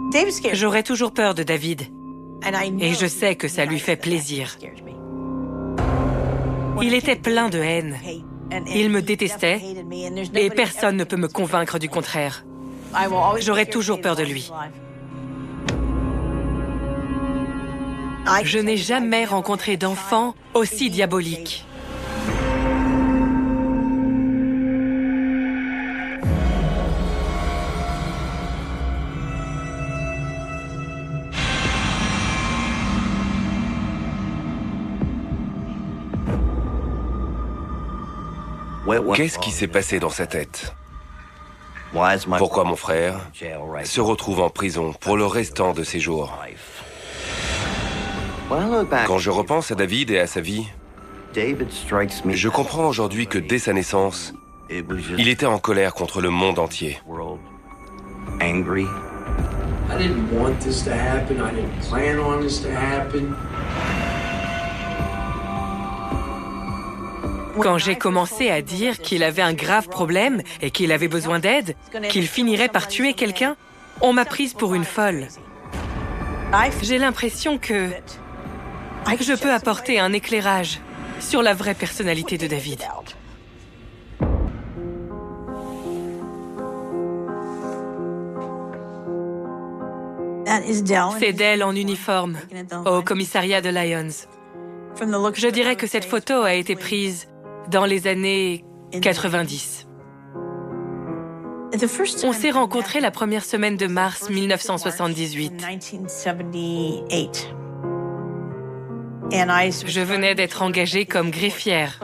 J'aurais toujours peur de David. Et je sais que ça lui fait plaisir. Il était plein de haine. Il me détestait et personne ne peut me convaincre du contraire. J'aurais toujours peur de lui. Je n'ai jamais rencontré d'enfant aussi diabolique. Qu'est-ce qui s'est passé dans sa tête? Pourquoi mon frère se retrouve en prison pour le restant de ses jours? Quand je repense à David et à sa vie, je comprends aujourd'hui que dès sa naissance, il était en colère contre le monde entier. I didn't want this to happen. I didn't plan on this to happen. Quand j'ai commencé à dire qu'il avait un grave problème et qu'il avait besoin d'aide, qu'il finirait par tuer quelqu'un, on m'a prise pour une folle. J'ai l'impression que je peux apporter un éclairage sur la vraie personnalité de David. C'est Dell en uniforme, au commissariat de Lyons. Je dirais que cette photo a été prise dans les années 90. On s'est rencontrés la première semaine de mars 1978. Je venais d'être engagée comme greffière.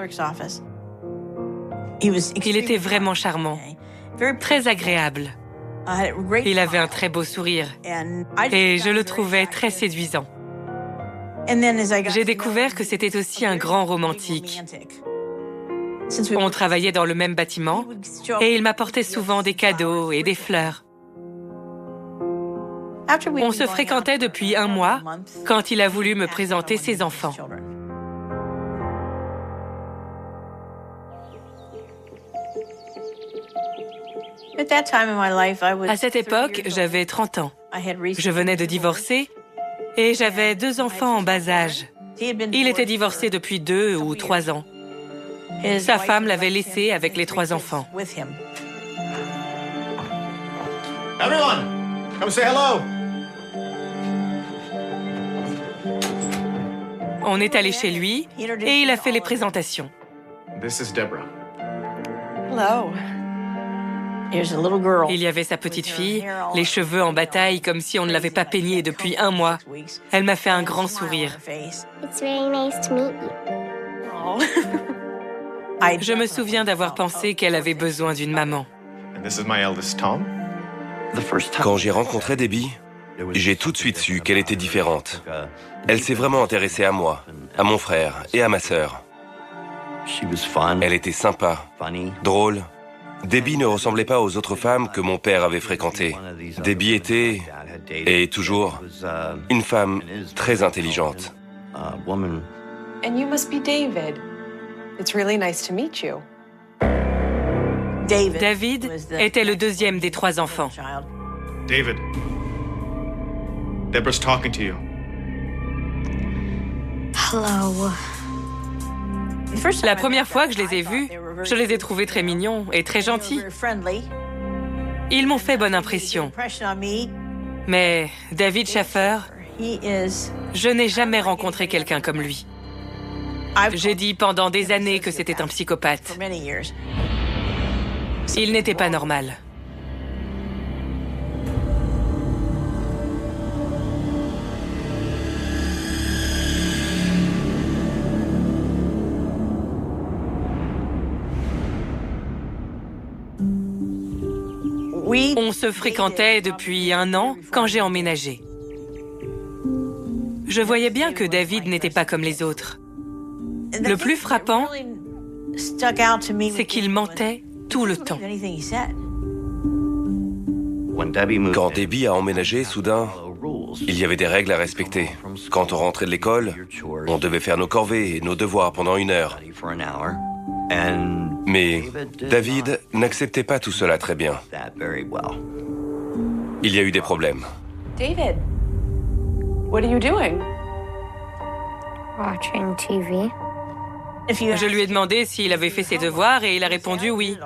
Il était vraiment charmant, très agréable. Il avait un très beau sourire et je le trouvais très séduisant. J'ai découvert que c'était aussi un grand romantique. On travaillait dans le même bâtiment et il m'apportait souvent des cadeaux et des fleurs. On se fréquentait depuis 1 mois quand il a voulu me présenter ses enfants. À cette époque, j'avais 30 ans. Je venais de divorcer et j'avais 2 enfants en bas âge. Il était divorcé depuis 2 ou 3 ans. Sa femme l'avait laissé avec les 3 enfants. Everyone, come say hello. On est allé chez lui et il a fait les présentations. This is Deborah. Hello. Il y avait sa petite fille, les cheveux en bataille comme si on ne l'avait pas peignée depuis 1 mois. Elle m'a fait un grand sourire. It's very nice to meet you. Je me souviens d'avoir pensé qu'elle avait besoin d'une maman. And this is my eldest, Tom. Quand j'ai rencontré Debbie, j'ai tout de suite su qu'elle était différente. Elle s'est vraiment intéressée à moi, à mon frère et à ma sœur. Elle était sympa, drôle. Debbie ne ressemblait pas aux autres femmes que mon père avait fréquentées. Debbie était, et est toujours, une femme très intelligente. And you must be David. It's really nice to meet you. David était le 2e des 3 enfants. David. Deborah's talking to you. Hello. La première fois que je les ai vus, je les ai trouvés très mignons et très gentils. Ils m'ont fait bonne impression. Mais David Schaffer, je n'ai jamais rencontré quelqu'un comme lui. J'ai dit pendant des années que c'était un psychopathe. Il n'était pas normal. On se fréquentait depuis 1 an quand j'ai emménagé. Je voyais bien que David n'était pas comme les autres. Le plus frappant, c'est qu'il mentait tout le temps. Quand Debbie a emménagé, soudain, il y avait des règles à respecter. Quand on rentrait de l'école, on devait faire nos corvées et nos devoirs pendant 1 heure. Mais David n'acceptait pas tout cela très bien. Il y a eu des problèmes. David, what are you doing? Watching TV. Je lui ai demandé s'il avait fait ses devoirs et il a répondu oui.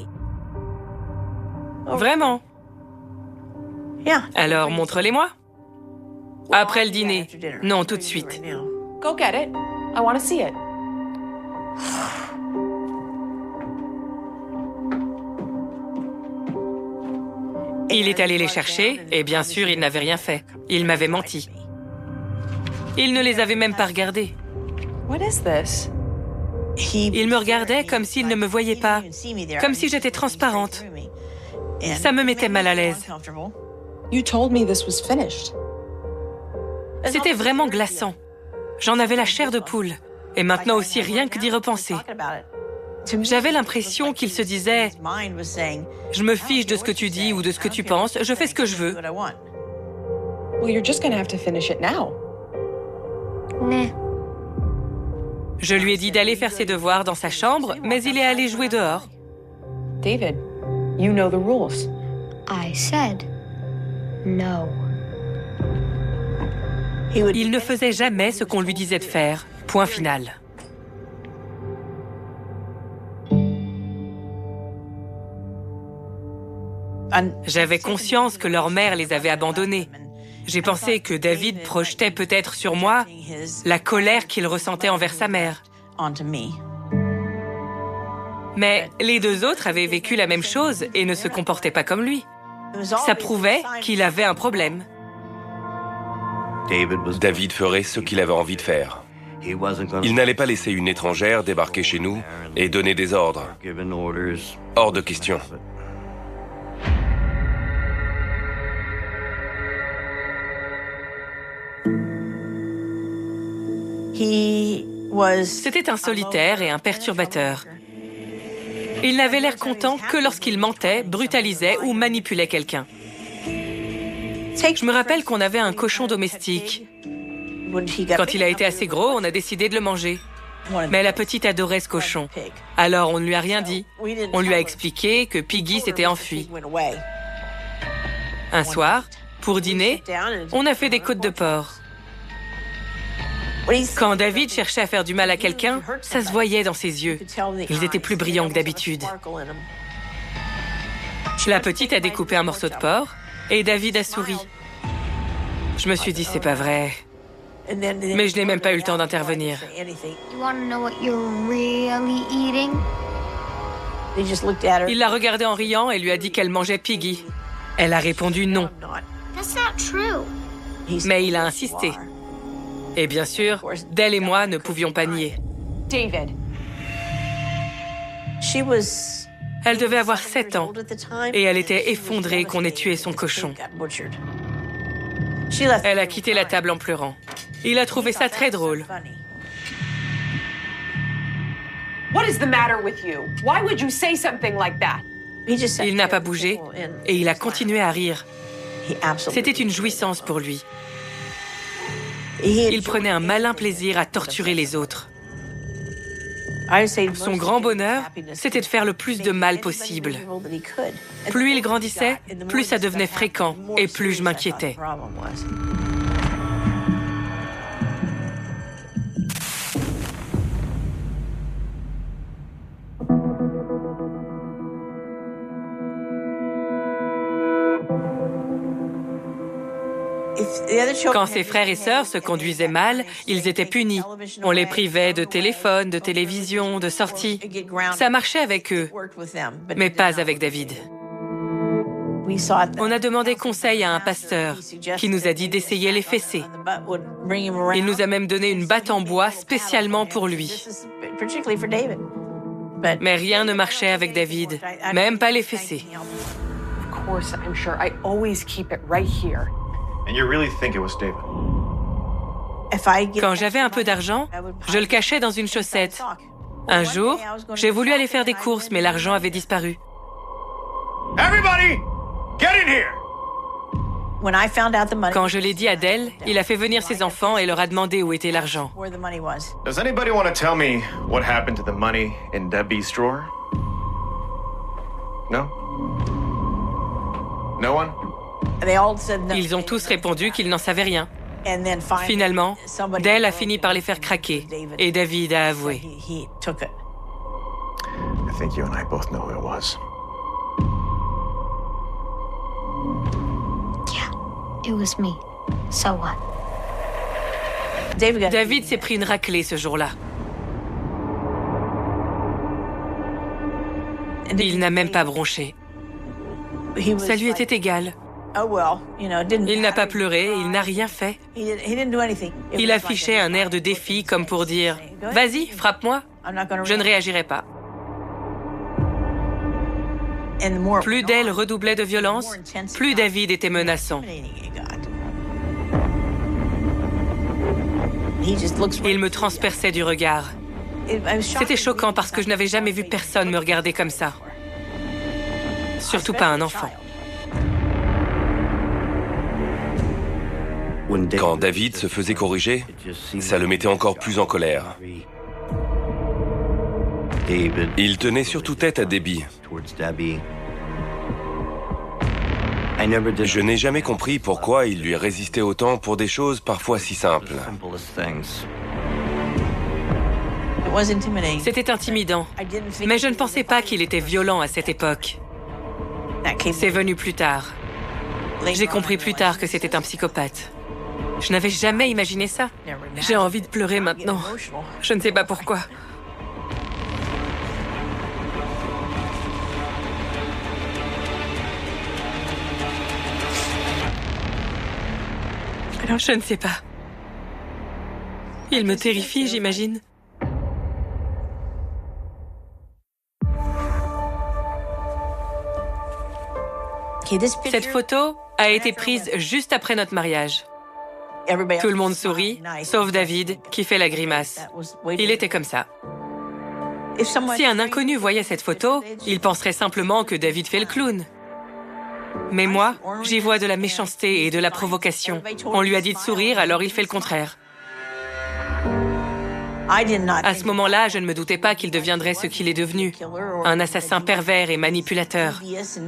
Vraiment? Alors, montre-les-moi. Après le dîner. Non, tout de suite. Go get it. I want to see it. Il est allé les chercher et bien sûr, il n'avait rien fait. Il m'avait menti. Il ne les avait même pas regardés. What is this? Il me regardait comme s'il ne me voyait pas, comme si j'étais transparente. Ça me mettait mal à l'aise. You told me this was finished. C'était vraiment glaçant. J'en avais la chair de poule. Et maintenant aussi, rien que d'y repenser. J'avais l'impression qu'il se disait « Je me fiche de ce que tu dis ou de ce que tu penses, je fais ce que je veux. » Well, you're just gonna have to finish it now. Nah. Je lui ai dit d'aller faire ses devoirs dans sa chambre, mais il est allé jouer dehors. David, you know the rules. I said no. Il ne faisait jamais ce qu'on lui disait de faire. Point final. J'avais conscience que leur mère les avait abandonnés. J'ai pensé que David projetait peut-être sur moi la colère qu'il ressentait envers sa mère. Mais les deux autres avaient vécu la même chose et ne se comportaient pas comme lui. Ça prouvait qu'il avait un problème. David ferait ce qu'il avait envie de faire. Il n'allait pas laisser une étrangère débarquer chez nous et donner des ordres. Hors de question. C'était un solitaire et un perturbateur. Il n'avait l'air content que lorsqu'il mentait, brutalisait ou manipulait quelqu'un. Je me rappelle qu'on avait un cochon domestique. Quand il a été assez gros, on a décidé de le manger. Mais la petite adorait ce cochon. Alors on ne lui a rien dit. On lui a expliqué que Piggy s'était enfui. Un soir, pour dîner, on a fait des côtes de porc. Quand David cherchait à faire du mal à quelqu'un, ça se voyait dans ses yeux. Ils étaient plus brillants que d'habitude. La petite a découpé un morceau de porc et David a souri. Je me suis dit, c'est pas vrai. Mais je n'ai même pas eu le temps d'intervenir. You want to know what you're really eating? Il l'a regardée en riant et lui a dit qu'elle mangeait Piggy. Elle a répondu non. That's not true. Mais il a insisté. Et bien sûr, Dell et moi ne pouvions pas nier. David. Elle devait avoir 7 ans et elle était effondrée qu'on ait tué son cochon. Elle a quitté la table en pleurant. Il a trouvé ça très drôle. What is the matter with you? Why would you say something like that? Il n'a pas bougé et il a continué à rire. C'était une jouissance pour lui. Il prenait un malin plaisir à torturer les autres. Son grand bonheur, c'était de faire le plus de mal possible. Plus il grandissait, plus ça devenait fréquent et plus je m'inquiétais. Quand ses frères et sœurs se conduisaient mal, ils étaient punis. On les privait de téléphone, de télévision, de sorties. Ça marchait avec eux, mais pas avec David. On a demandé conseil à un pasteur qui nous a dit d'essayer les fessées. Il nous a même donné une batte en bois spécialement pour lui. Mais rien ne marchait avec David, même pas les fessées. Of course, I'm sure. I always keep it right here. And you really think it was David? Quand j'avais un peu d'argent, je le cachais dans une chaussette. Un jour, j'ai voulu aller faire des courses, mais l'argent avait disparu. Everybody, get in here! Quand je l'ai dit à Dell, il a fait venir ses enfants et leur a demandé où était l'argent. Does anybody want to tell me what happened to the money in Debbie's drawer? No? No one? Ils ont tous répondu qu'ils n'en savaient rien. Finalement, Dale a fini par les faire craquer et David a avoué. I think you and I both know who it was. Yeah, it was me. So what? David s'est pris une raclée ce jour-là. Il n'a même pas bronché. Ça lui était égal. Il n'a pas pleuré, il n'a rien fait. Il affichait un air de défi comme pour dire « Vas-y, frappe-moi, je ne réagirai pas ». Plus Dale redoublait de violence, plus David était menaçant. Il me transperçait du regard. C'était choquant parce que je n'avais jamais vu personne me regarder comme ça. Surtout pas un enfant. Quand David se faisait corriger, ça le mettait encore plus en colère. Il tenait surtout tête à Debbie. Je n'ai jamais compris pourquoi il lui résistait autant pour des choses parfois si simples. C'était intimidant, mais je ne pensais pas qu'il était violent à cette époque. C'est venu plus tard. J'ai compris plus tard que c'était un psychopathe. Je n'avais jamais imaginé ça. J'ai envie de pleurer maintenant. Je ne sais pas pourquoi. Je ne sais pas. Il me terrifie, j'imagine. Cette photo a été prise juste après notre mariage. Tout le monde sourit, sauf David, qui fait la grimace. Il était comme ça. Si un inconnu voyait cette photo, il penserait simplement que David fait le clown. Mais moi, j'y vois de la méchanceté et de la provocation. On lui a dit de sourire, alors il fait le contraire. À ce moment-là, je ne me doutais pas qu'il deviendrait ce qu'il est devenu, un assassin pervers et manipulateur.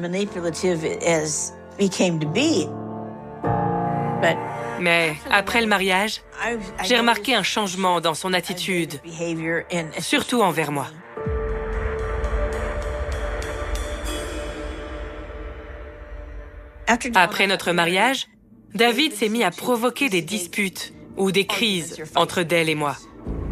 Mais après le mariage, j'ai remarqué un changement dans son attitude, surtout envers moi. Après notre mariage, David s'est mis à provoquer des disputes ou des crises entre Dale et moi.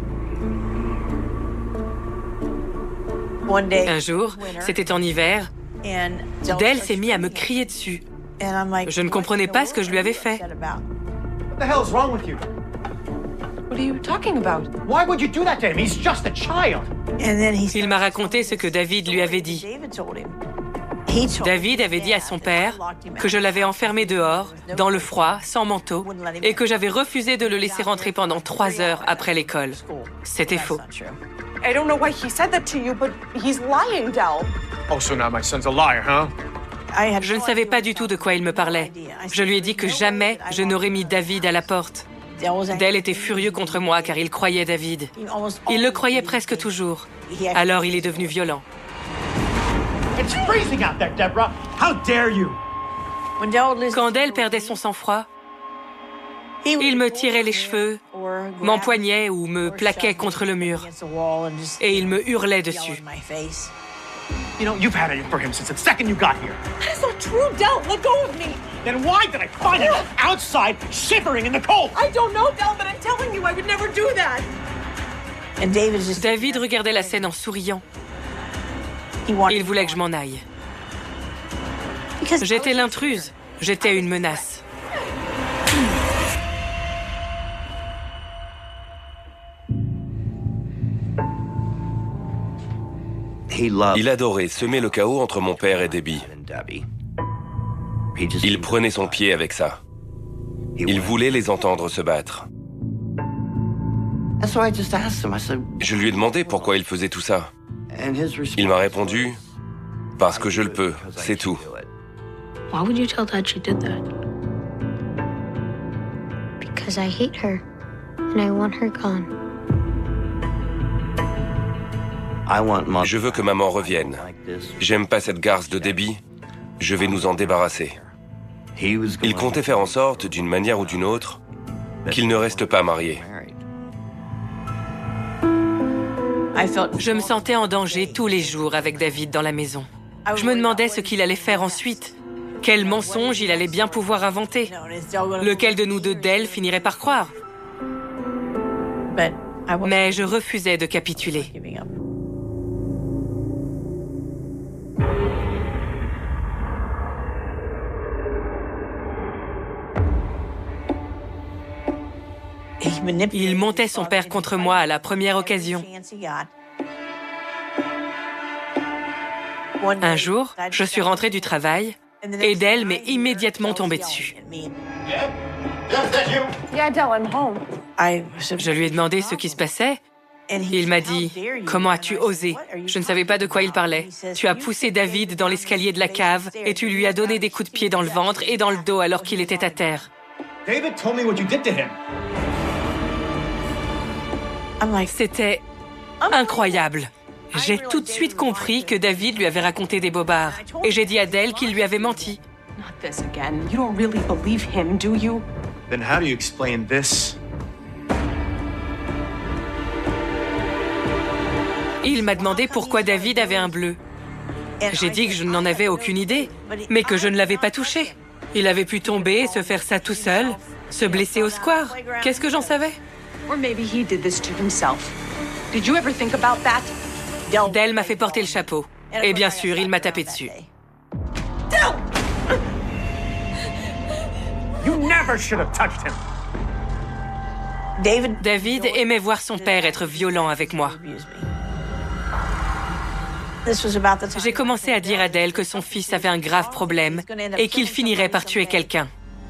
Un jour, c'était en hiver, Dale s'est mis à me crier dessus. Je ne comprenais pas ce que je lui avais fait. What the hell is wrong with you? What are you talking about? Why would you do that to him? He's just a child. Il m'a raconté ce que David lui avait dit. David avait dit à son père que je l'avais enfermé dehors, dans le froid, sans manteau, et que j'avais refusé de le laisser rentrer pendant 3 heures après l'école. C'était faux. I don't know why he said that to you, but he's lying, Dal. Oh, so now my son's a liar, huh? Je ne savais pas du tout de quoi il me parlait. Je lui ai dit que jamais je n'aurais mis David à la porte. Dale était furieux contre moi car il croyait David. Il le croyait presque toujours. Alors il est devenu violent. It's freezing out there, Deborah. How dare you? Quand Dale perdait son sang-froid, il me tirait les cheveux, m'empoignait ou me plaquait contre le mur. Et il me hurlait dessus. You know, you've had it for him since the second you got here. That is not true, Dal. Let go of me. Then why did I find him outside, shivering in the cold? I don't know, Dal, but I'm telling you, I would never do that. David regardait la scène en souriant. Il voulait que je m'en aille. J'étais l'intruse. J'étais une menace. Il adorait semer le chaos entre mon père et Debbie. Il prenait son pied avec ça. Il voulait les entendre se battre. Je lui ai demandé pourquoi il faisait tout ça. Il m'a répondu, parce que je le peux, c'est tout. Why would you tell Dad she did that? Because I hate her, and I want her gone. Je veux que maman revienne. J'aime pas cette garce de Debbie. Je vais nous en débarrasser. Il comptait faire en sorte, d'une manière ou d'une autre, qu'il ne reste pas marié. Je me sentais en danger tous les jours avec David dans la maison. Je me demandais ce qu'il allait faire ensuite. Quel mensonge il allait bien pouvoir inventer. Lequel de nous deux Dale finirait par croire. Mais je refusais de capituler. Il montait son père contre moi à la première occasion. Un jour, je suis rentrée du travail et Dale m'est immédiatement tombée dessus. Je lui ai demandé ce qui se passait. Il m'a dit « Comment as-tu osé ?» Je ne savais pas de quoi il parlait. « Tu as poussé David dans l'escalier de la cave et tu lui as donné des coups de pied dans le ventre et dans le dos alors qu'il était à terre. » C'était incroyable. J'ai tout de suite compris que David lui avait raconté des bobards. Et j'ai dit à Dale qu'il lui avait menti. Then how do you explain this? Il m'a demandé pourquoi David avait un bleu. J'ai dit que je n'en avais aucune idée, mais que je ne l'avais pas touché. Il avait pu tomber et se faire ça tout seul, se blesser au square. Qu'est-ce que j'en savais? Dale m'a fait porter le chapeau. Et bien sûr, il m'a tapé dessus. You never should have touched him. David aimait voir son père être violent avec moi. J'ai commencé à dire à Dale que son fils avait un grave problème et qu'il finirait par tuer quelqu'un.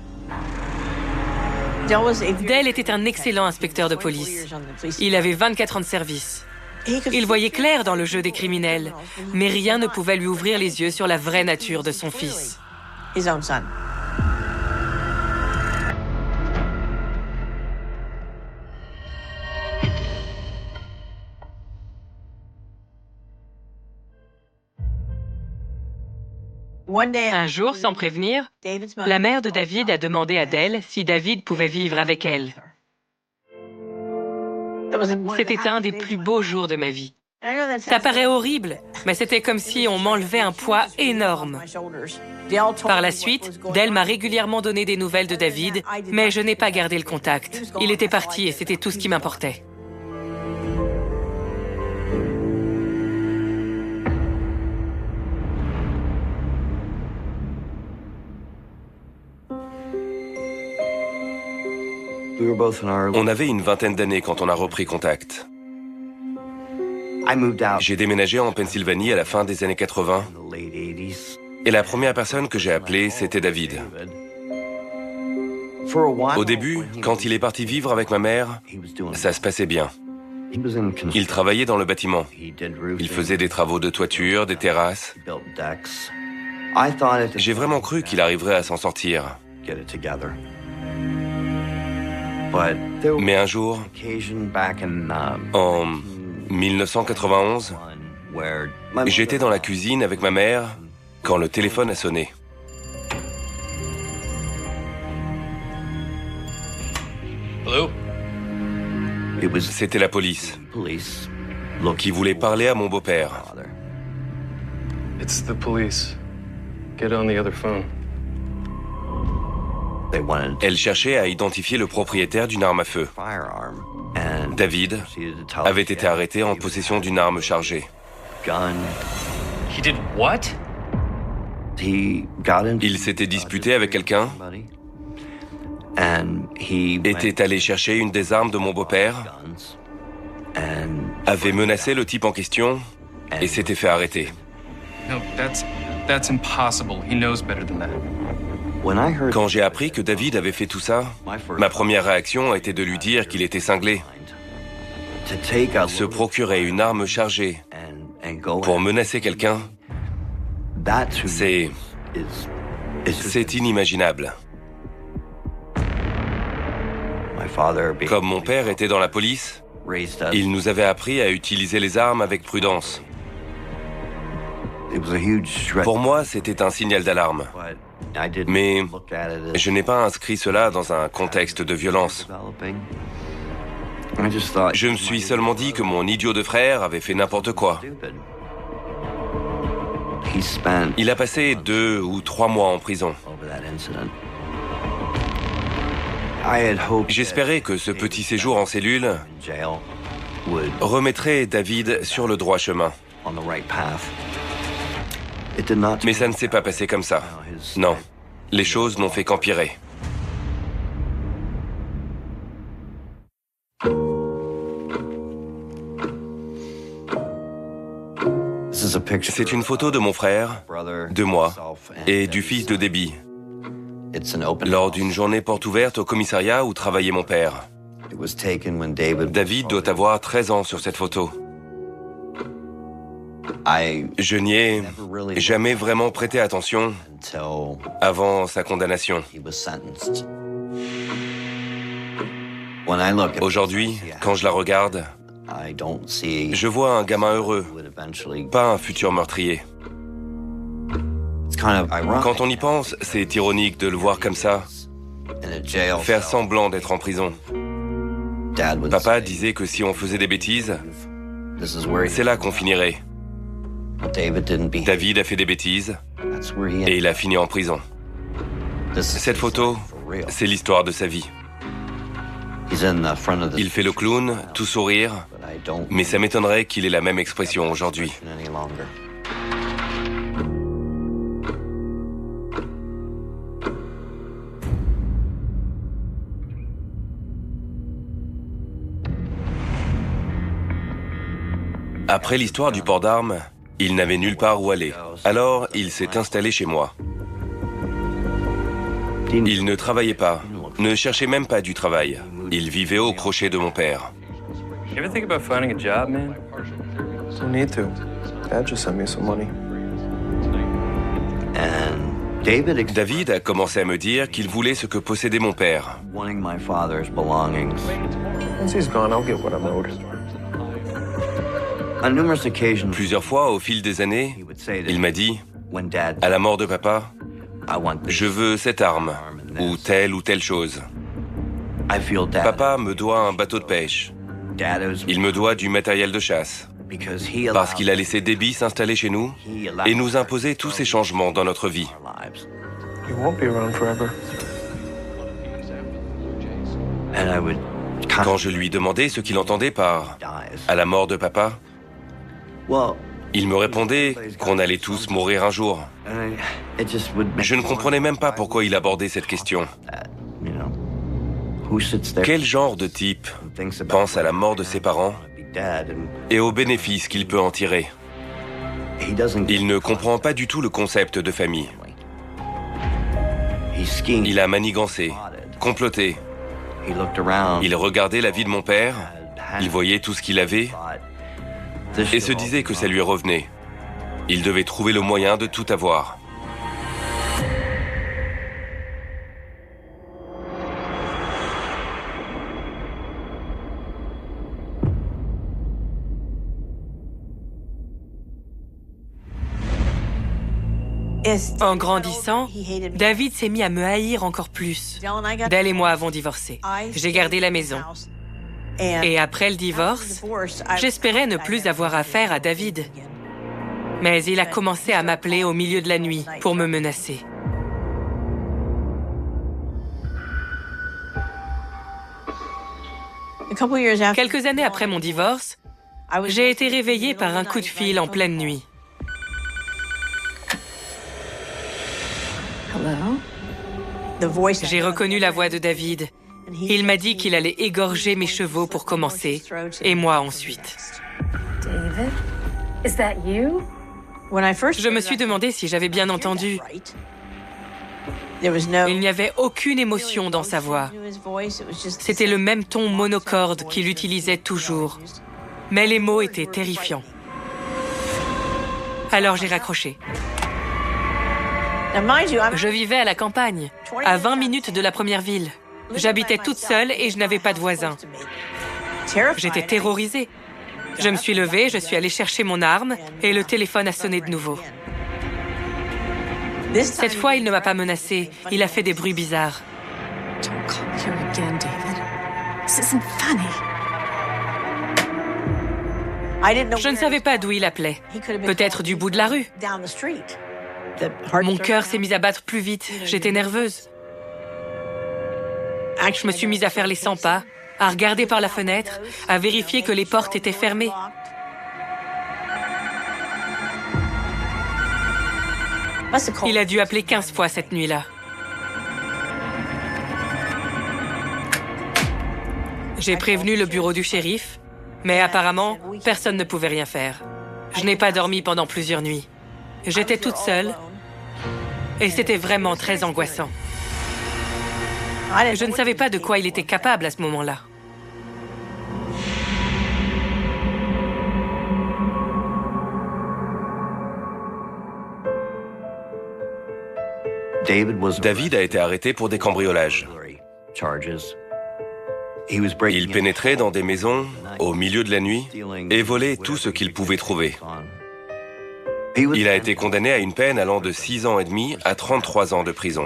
Dale était un excellent inspecteur de police. Il avait 24 ans de service. Il voyait clair dans le jeu des criminels, mais rien ne pouvait lui ouvrir les yeux sur la vraie nature de son fils. Un jour, sans prévenir, la mère de David a demandé à Dale si David pouvait vivre avec elle. C'était un des plus beaux jours de ma vie. Ça paraît horrible, mais c'était comme si on m'enlevait un poids énorme. Par la suite, Dale m'a régulièrement donné des nouvelles de David, mais je n'ai pas gardé le contact. Il était parti et c'était tout ce qui m'importait. On avait une vingtaine d'années quand on a repris contact. J'ai déménagé en Pennsylvanie à la fin des années 80 et la première personne que j'ai appelée, c'était David. Au début, quand il est parti vivre avec ma mère, ça se passait bien. Il travaillait dans le bâtiment. Il faisait des travaux de toiture, des terrasses. J'ai vraiment cru qu'il arriverait à s'en sortir. Mais un jour, en 1991, j'étais dans la cuisine avec ma mère quand le téléphone a sonné. C'était la police qui voulait parler à mon beau-père. It's the police. Get on the other phone. Elle cherchait à identifier le propriétaire d'une arme à feu. David avait été arrêté en possession d'une arme chargée. He did what? Il s'était disputé avec quelqu'un, était allé chercher une des armes de mon beau-père, avait menacé le type en question et s'était fait arrêter. No, that's impossible. He knows better than that. Quand j'ai appris que David avait fait tout ça, ma première réaction a été de lui dire qu'il était cinglé. Se procurer une arme chargée pour menacer quelqu'un, c'est inimaginable. Comme mon père était dans la police, il nous avait appris à utiliser les armes avec prudence. Pour moi, c'était un signal d'alarme. Mais je n'ai pas inscrit cela dans un contexte de violence. Je me suis seulement dit que mon idiot de frère avait fait n'importe quoi. Il a passé 2 ou 3 mois en prison. J'espérais que ce petit séjour en cellule remettrait David sur le droit chemin. Mais ça ne s'est pas passé comme ça. Non, les choses n'ont fait qu'empirer. C'est une photo de mon frère, de moi et du fils de Debbie, lors d'une journée porte ouverte au commissariat où travaillait mon père. David doit avoir 13 ans sur cette photo. Je n'y ai jamais vraiment prêté attention avant sa condamnation. Aujourd'hui, quand je la regarde, je vois un gamin heureux, pas un futur meurtrier. Quand on y pense, c'est ironique de le voir comme ça, faire semblant d'être en prison. Papa disait que si on faisait des bêtises, c'est là qu'on finirait. David a fait des bêtises et il a fini en prison. Cette photo, c'est l'histoire de sa vie. Il fait le clown, tout sourire, mais ça m'étonnerait qu'il ait la même expression aujourd'hui. Après l'histoire du port d'armes, il n'avait nulle part où aller. Alors, il s'est installé chez moi. Il ne travaillait pas, ne cherchait même pas du travail. Il vivait au crochet de mon père. You ever think about finding a job, man? No need to. Dad just sent me some money. David a commencé à me dire qu'il voulait ce que possédait mon père. Once he's gone, I'll get what I'm owed. Plusieurs fois, au fil des années, il m'a dit, à la mort de papa, je veux cette arme, ou telle chose. Papa me doit un bateau de pêche. Il me doit du matériel de chasse. Parce qu'il a laissé Debbie s'installer chez nous et nous imposer tous ces changements dans notre vie. You won't be around forever. Quand je lui demandais ce qu'il entendait par « à la mort de papa », il me répondait qu'on allait tous mourir un jour. Je ne comprenais même pas pourquoi il abordait cette question. Quel genre de type pense à la mort de ses parents et aux bénéfices qu'il peut en tirer? Il ne comprend pas du tout le concept de famille. Il a manigancé, comploté. Il regardait la vie de mon père, il voyait tout ce qu'il avait et se disait que ça lui revenait. Il devait trouver le moyen de tout avoir. En grandissant, David s'est mis à me haïr encore plus. Dell et moi avons divorcé. J'ai gardé la maison. Et après le divorce, j'espérais ne plus avoir affaire à David. Mais il a commencé à m'appeler au milieu de la nuit pour me menacer. Quelques années après mon divorce, j'ai été réveillée par un coup de fil en pleine nuit. J'ai reconnu la voix de David. Il m'a dit qu'il allait égorger mes chevaux pour commencer, et moi ensuite. David, is that you? Je me suis demandé si j'avais bien entendu. Il n'y avait aucune émotion dans sa voix. C'était le même ton monocorde qu'il utilisait toujours. Mais les mots étaient terrifiants. Alors j'ai raccroché. Je vivais à la campagne, à 20 minutes de la première ville. J'habitais toute seule et je n'avais pas de voisins. J'étais terrorisée. Je me suis levée, je suis allée chercher mon arme et le téléphone a sonné de nouveau. Cette fois, il ne m'a pas menacé. Il a fait des bruits bizarres. Don't come here again, David. This isn't funny. Je ne savais pas d'où il appelait. Peut-être du bout de la rue. Mon cœur s'est mis à battre plus vite. J'étais nerveuse. Je me suis mise à faire les 100 pas, à regarder par la fenêtre, à vérifier que les portes étaient fermées. Il a dû appeler 15 fois cette nuit-là. J'ai prévenu le bureau du shérif, mais apparemment, personne ne pouvait rien faire. Je n'ai pas dormi pendant plusieurs nuits. J'étais toute seule et c'était vraiment très angoissant. Je ne savais pas de quoi il était capable à ce moment-là. David a été arrêté pour des cambriolages. Il pénétrait dans des maisons au milieu de la nuit et volait tout ce qu'il pouvait trouver. Il a été condamné à une peine allant de 6 ans et demi à 33 ans de prison.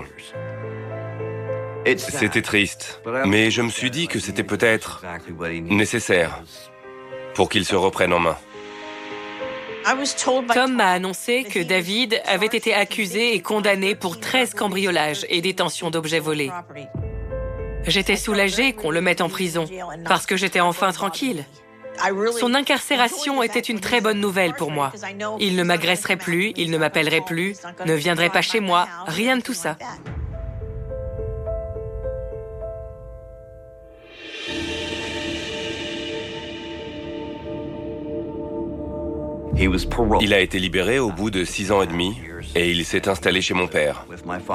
C'était triste, mais je me suis dit que c'était peut-être nécessaire pour qu'il se reprenne en main. Tom m'a annoncé que David avait été accusé et condamné pour 13 cambriolages et détention d'objets volés. J'étais soulagée qu'on le mette en prison, parce que j'étais enfin tranquille. Son incarcération était une très bonne nouvelle pour moi. Il ne m'agresserait plus, il ne m'appellerait plus, ne viendrait pas chez moi, rien de tout ça. Il a été libéré au bout de 6 ans et demi et il s'est installé chez mon père.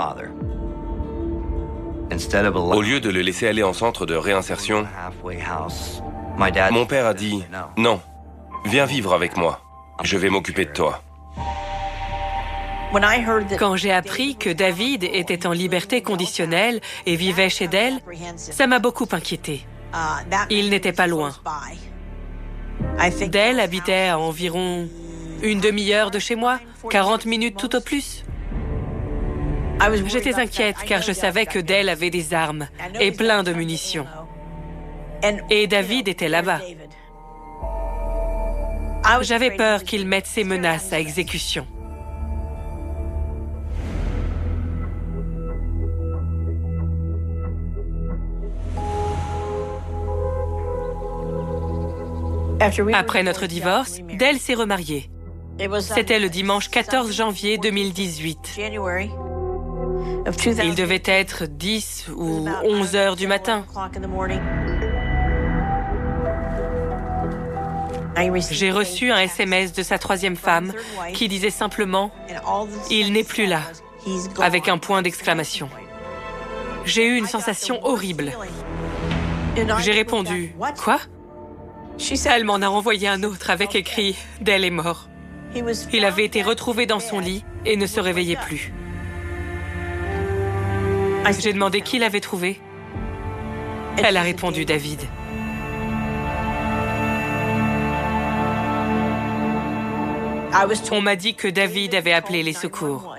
Au lieu de le laisser aller en centre de réinsertion, mon père a dit « Non, viens vivre avec moi, je vais m'occuper de toi ». Quand j'ai appris que David était en liberté conditionnelle et vivait chez Dell, ça m'a beaucoup inquiétée. Il n'était pas loin. Dell habitait à environ une demi-heure de chez moi, 40 minutes tout au plus. J'étais inquiète car je savais que Dell avait des armes et plein de munitions. Et David était là-bas. J'avais peur qu'il mette ses menaces à exécution. Après notre divorce, Dell s'est remariée. C'était le dimanche 14 janvier 2018. Il devait être 10 ou 11 heures du matin. J'ai reçu un SMS de sa troisième femme qui disait simplement « Il n'est plus là » avec un point d'exclamation. J'ai eu une sensation horrible. J'ai répondu « Quoi ?» Elle m'en a envoyé un autre avec écrit « Dell est mort ». Il avait été retrouvé dans son lit et ne se réveillait plus. J'ai demandé qui l'avait trouvé. Elle a répondu David. On m'a dit que David avait appelé les secours.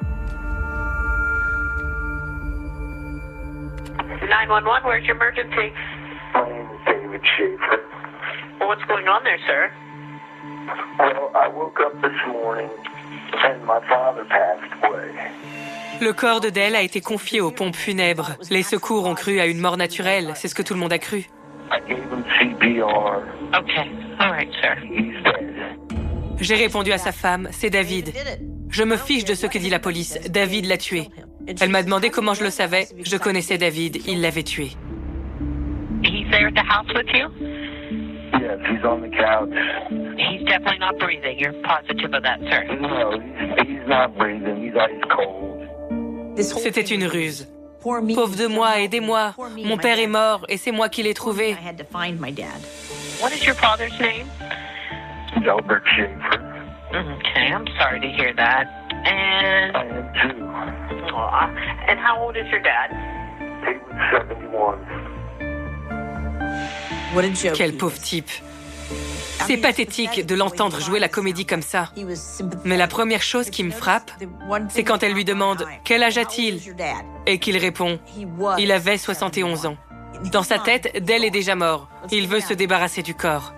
911, where's your emergency? My name is David Schaefer. What's going on there, sir? Well, I woke up this morning and my father passed away. Le corps de Dell a été confié aux pompes funèbres. Les secours ont cru à une mort naturelle, c'est ce que tout le monde a cru. I gave him CPR. Okay, all right, sir. He's dead. J'ai répondu à sa femme, c'est David. Je me fiche de ce que dit la police, David l'a tué. Elle m'a demandé comment je le savais, je connaissais David, il l'avait tué. He's there at the house with you? Yes, he's on the couch. He's definitely not breathing. You're positive of that, sir? No, he's not breathing. He's ice cold. C'était une ruse. Pauvre de moi, aidez-moi. Mon père est mort et c'est moi qui l'ai trouvé. What is your father's name? Albert Schaefer. Okay, I'm sorry to hear that. And I am too. And how old is your dad? He was 71. Quel pauvre type. C'est pathétique de l'entendre jouer la comédie comme ça. Mais la première chose qui me frappe, c'est quand elle lui demande « Quel âge a-t-il » et qu'il répond « Il avait 71 ans ». Dans sa tête, Dale est déjà mort. Il veut se débarrasser du corps.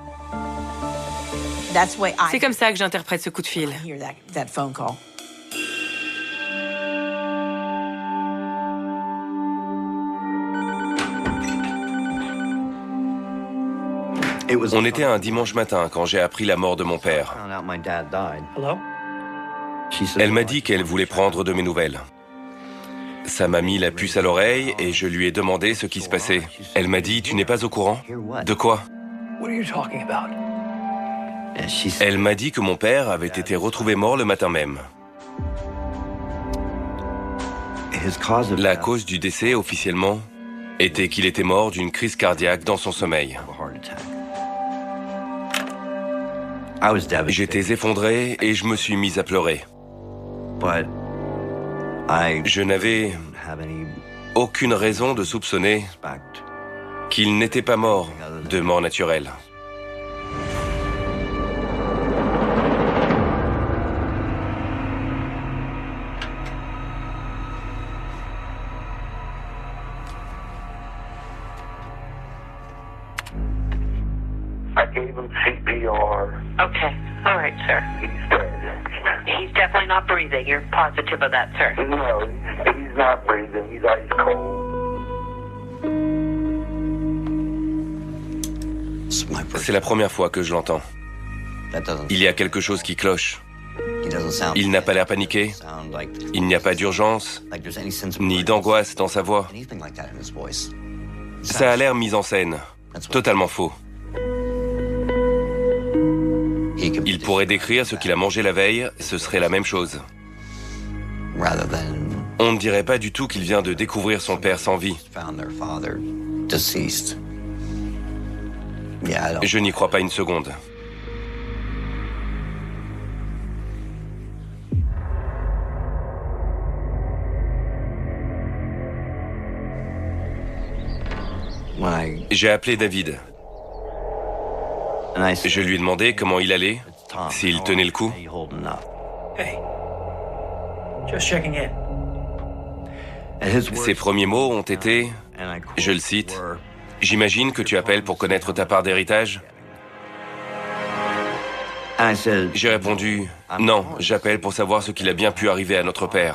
C'est comme ça que j'interprète ce coup de fil. On était un dimanche matin quand j'ai appris la mort de mon père. Elle m'a dit qu'elle voulait prendre de mes nouvelles. Ça m'a mis la puce à l'oreille et je lui ai demandé ce qui se passait. Elle m'a dit « Tu n'es pas au courant ?»« De quoi ?» Elle m'a dit que mon père avait été retrouvé mort le matin même. La cause du décès, officiellement, était qu'il était mort d'une crise cardiaque dans son sommeil. J'étais effondré et je me suis mis à pleurer. Je n'avais aucune raison de soupçonner qu'il n'était pas mort de mort naturelle. I gave him CPR. Okay. All right, sir. He's dead. He's definitely not breathing. You're positive of that, sir? No, he's not breathing. He's ice cold. C'est la première fois que je l'entends. Il y a quelque chose qui cloche. Il n'a pas l'air paniqué. Il n'y a pas d'urgence, ni d'angoisse dans sa voix. Ça a l'air mis en scène. Totalement faux. Il pourrait décrire ce qu'il a mangé la veille, ce serait la même chose. On ne dirait pas du tout qu'il vient de découvrir son père sans vie. Je n'y crois pas une seconde. J'ai appelé David. Je lui ai demandé comment il allait, s'il tenait le coup. Ses premiers mots ont été, je le cite, « J'imagine que tu appelles pour connaître ta part d'héritage ?» J'ai répondu, « Non, j'appelle pour savoir ce qu'il a bien pu arriver à notre père. »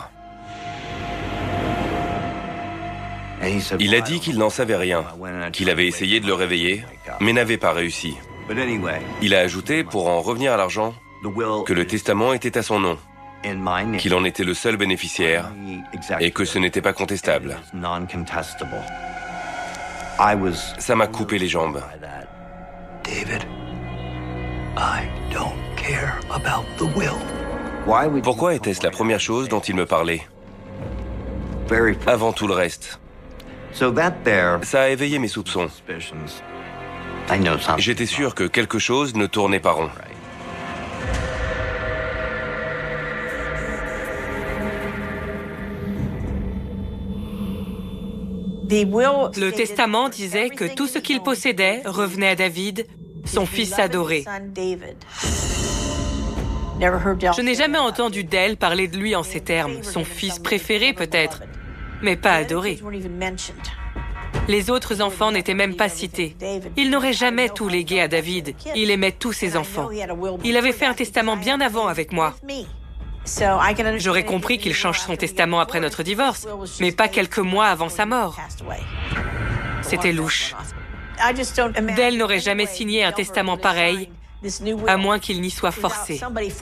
Il a dit qu'il n'en savait rien, qu'il avait essayé de le réveiller, mais n'avait pas réussi. Il a ajouté, pour en revenir à l'argent, que le testament était à son nom, qu'il en était le seul bénéficiaire et que ce n'était pas contestable. Ça m'a coupé les jambes. Pourquoi était-ce la première chose dont il me parlait? Avant tout le reste. Ça a éveillé mes soupçons. J'étais sûr que quelque chose ne tournait pas rond. Le testament disait que tout ce qu'il possédait revenait à David, son fils adoré. Je n'ai jamais entendu Dale parler de lui en ces termes, son fils préféré peut-être, mais pas adoré. Les autres enfants n'étaient même pas cités. Il n'aurait jamais tout légué à David. Il aimait tous ses enfants. Il avait fait un testament bien avant avec moi. J'aurais compris qu'il change son testament après notre divorce, mais pas quelques mois avant sa mort. C'était louche. Dale n'aurait jamais signé un testament pareil, à moins qu'il n'y soit forcé.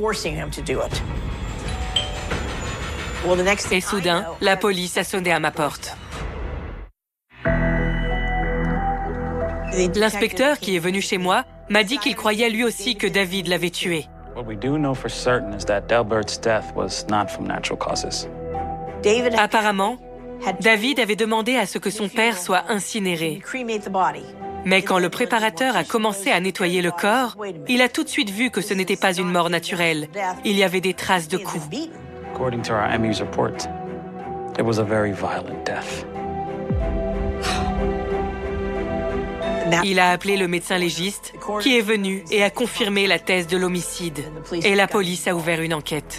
Et soudain, la police a sonné à ma porte. L'inspecteur qui est venu chez moi m'a dit qu'il croyait lui aussi que David l'avait tué. Apparemment, David avait demandé à ce que son père soit incinéré. Mais quand le préparateur a commencé à nettoyer le corps, il a tout de suite vu que ce n'était pas une mort naturelle. Il y avait des traces de coups. According to our ME's report, it was a very violent death. Il a appelé le médecin légiste qui est venu et a confirmé la thèse de l'homicide. Et la police a ouvert une enquête.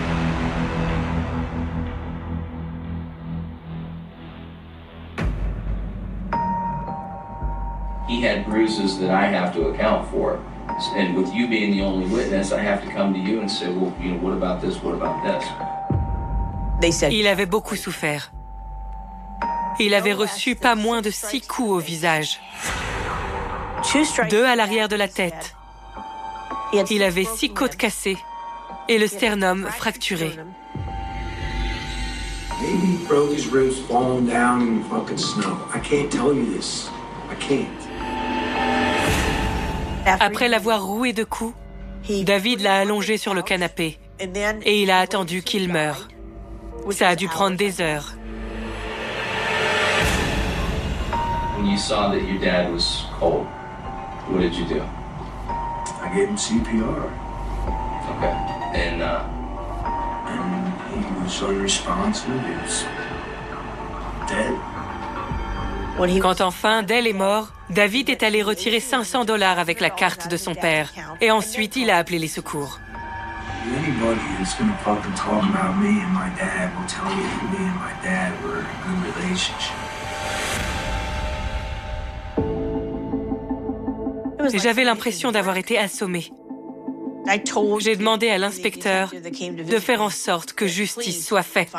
He had bruises that I have to account for. And with you being the only witness, I have to come to you and say, well, you know, what about this, what about this? Il avait beaucoup souffert. Il avait reçu pas moins de 6 coups au visage. 2 à l'arrière de la tête. Il avait 6 côtes cassées et le sternum fracturé. Maybe he broke his ribs falling down in the fucking snow. I can't tell you this. I can't. Après l'avoir roué de coups, David l'a allongé sur le canapé et il a attendu qu'il meure. Ça a dû prendre des heures. When you saw that your dad was cold, what did you do? I gave him CPR. Okay. And he was unresponsive. He was dead. Quand enfin Dale est mort, David est allé retirer $500 avec la carte de son père. Et ensuite, il a appelé les secours. Anybody who's gonna fucking talk about me and my dad will tell you that me and my dad were in a good relationship. J'avais l'impression d'avoir été assommée. J'ai demandé à l'inspecteur de faire en sorte que justice soit faite.